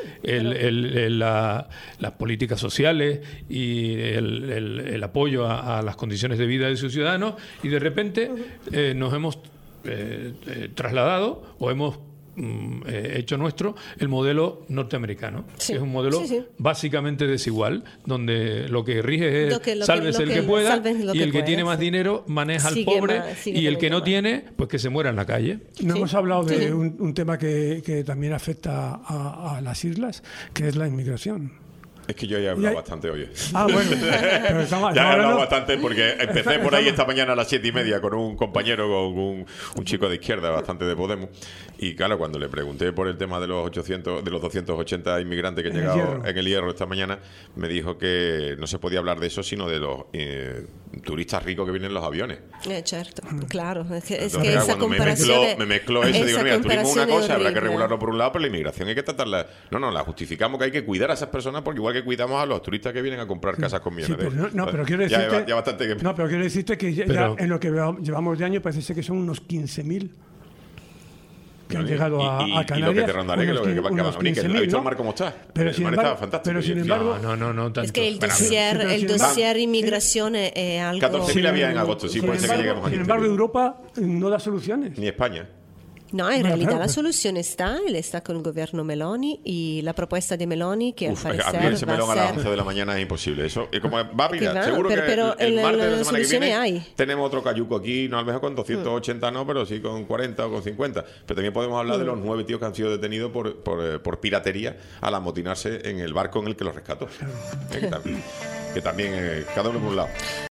las políticas sociales y el apoyo a las condiciones de vida de sus ciudadanos y de repente nos hemos trasladado o hemos hecho nuestro el modelo norteamericano, Sí. que es un modelo Sí. básicamente desigual, donde lo que rige es Lo sálvese el que pueda, sálvese lo y que el que pueda, tiene más sí. dinero maneja al Sigue pobre, más, sigue y el que teniendo no más. tiene, pues que se muera en la calle. No Sí. hemos hablado de Sí. un tema que también afecta a las islas, que es la inmigración. Es que yo ya he Y hablado hay- bastante hoy. Ah, bueno, pero estamos Ya he hablado hablando- bastante porque empecé por ahí esta mañana a las 7:30 con un compañero, con un chico de izquierda, bastante de Podemos. Y claro, cuando le pregunté por el tema de los 280 inmigrantes que han En el llegado Hierro. en el Hierro esta mañana, me dijo que no se podía hablar de eso, sino de los turistas ricos que vienen en los aviones. Certo, claro. Es que Entonces, esa cuando comparazione... me mezcló eso, digo, esa mira, el turismo es una comparazione cosa, habrá que orribile. regularlo por un lado, pero la inmigración hay que tratarla. No, la justificamos, que hay que cuidar a esas personas, porque igual que cuidamos a los turistas que vienen a comprar casas con Sí, millones de pero euros. pero quiero Ya decirte, ya bastante que... no, pero quiero decirte que ya Pero- en lo que llevamos de año parece ser que son unos 15.000 que han Y- llegado a y Canarias. lo que te rondaré, que lo que van a unos venir, que 15.000, ¿has visto ¿no? el mar cómo está? Pero El sin mar embargo- está fantástico. pero sin Y- embargo- No tanto. Es che il Bueno, dossier, sì, il sì, dossier immigrazione è algo... 14.000 había en agosto, sí, Sin puede ser que embargo, lleguemos a sin 15.000. embargo, Europa no da soluciones. Ni España. No, in Bueno, realtà claro. la soluzione sta con il governo Meloni y la propuesta de Meloni que Uf, al parecer abrirse va melón a a las ser... 11 de la mañana es imposible. Eso, y como va a Que mirar, va, seguro pero- que pero el la- martes la de la semana que solución viene hay. tenemos otro cayuco aquí, no a lo mejor con 280 no, pero sí con 40 o con 50. Pero también podemos hablar de los 9 tíos que han sido detenidos por piratería al amotinarse en el barco en el que los rescató. Que también cada uno por un lado.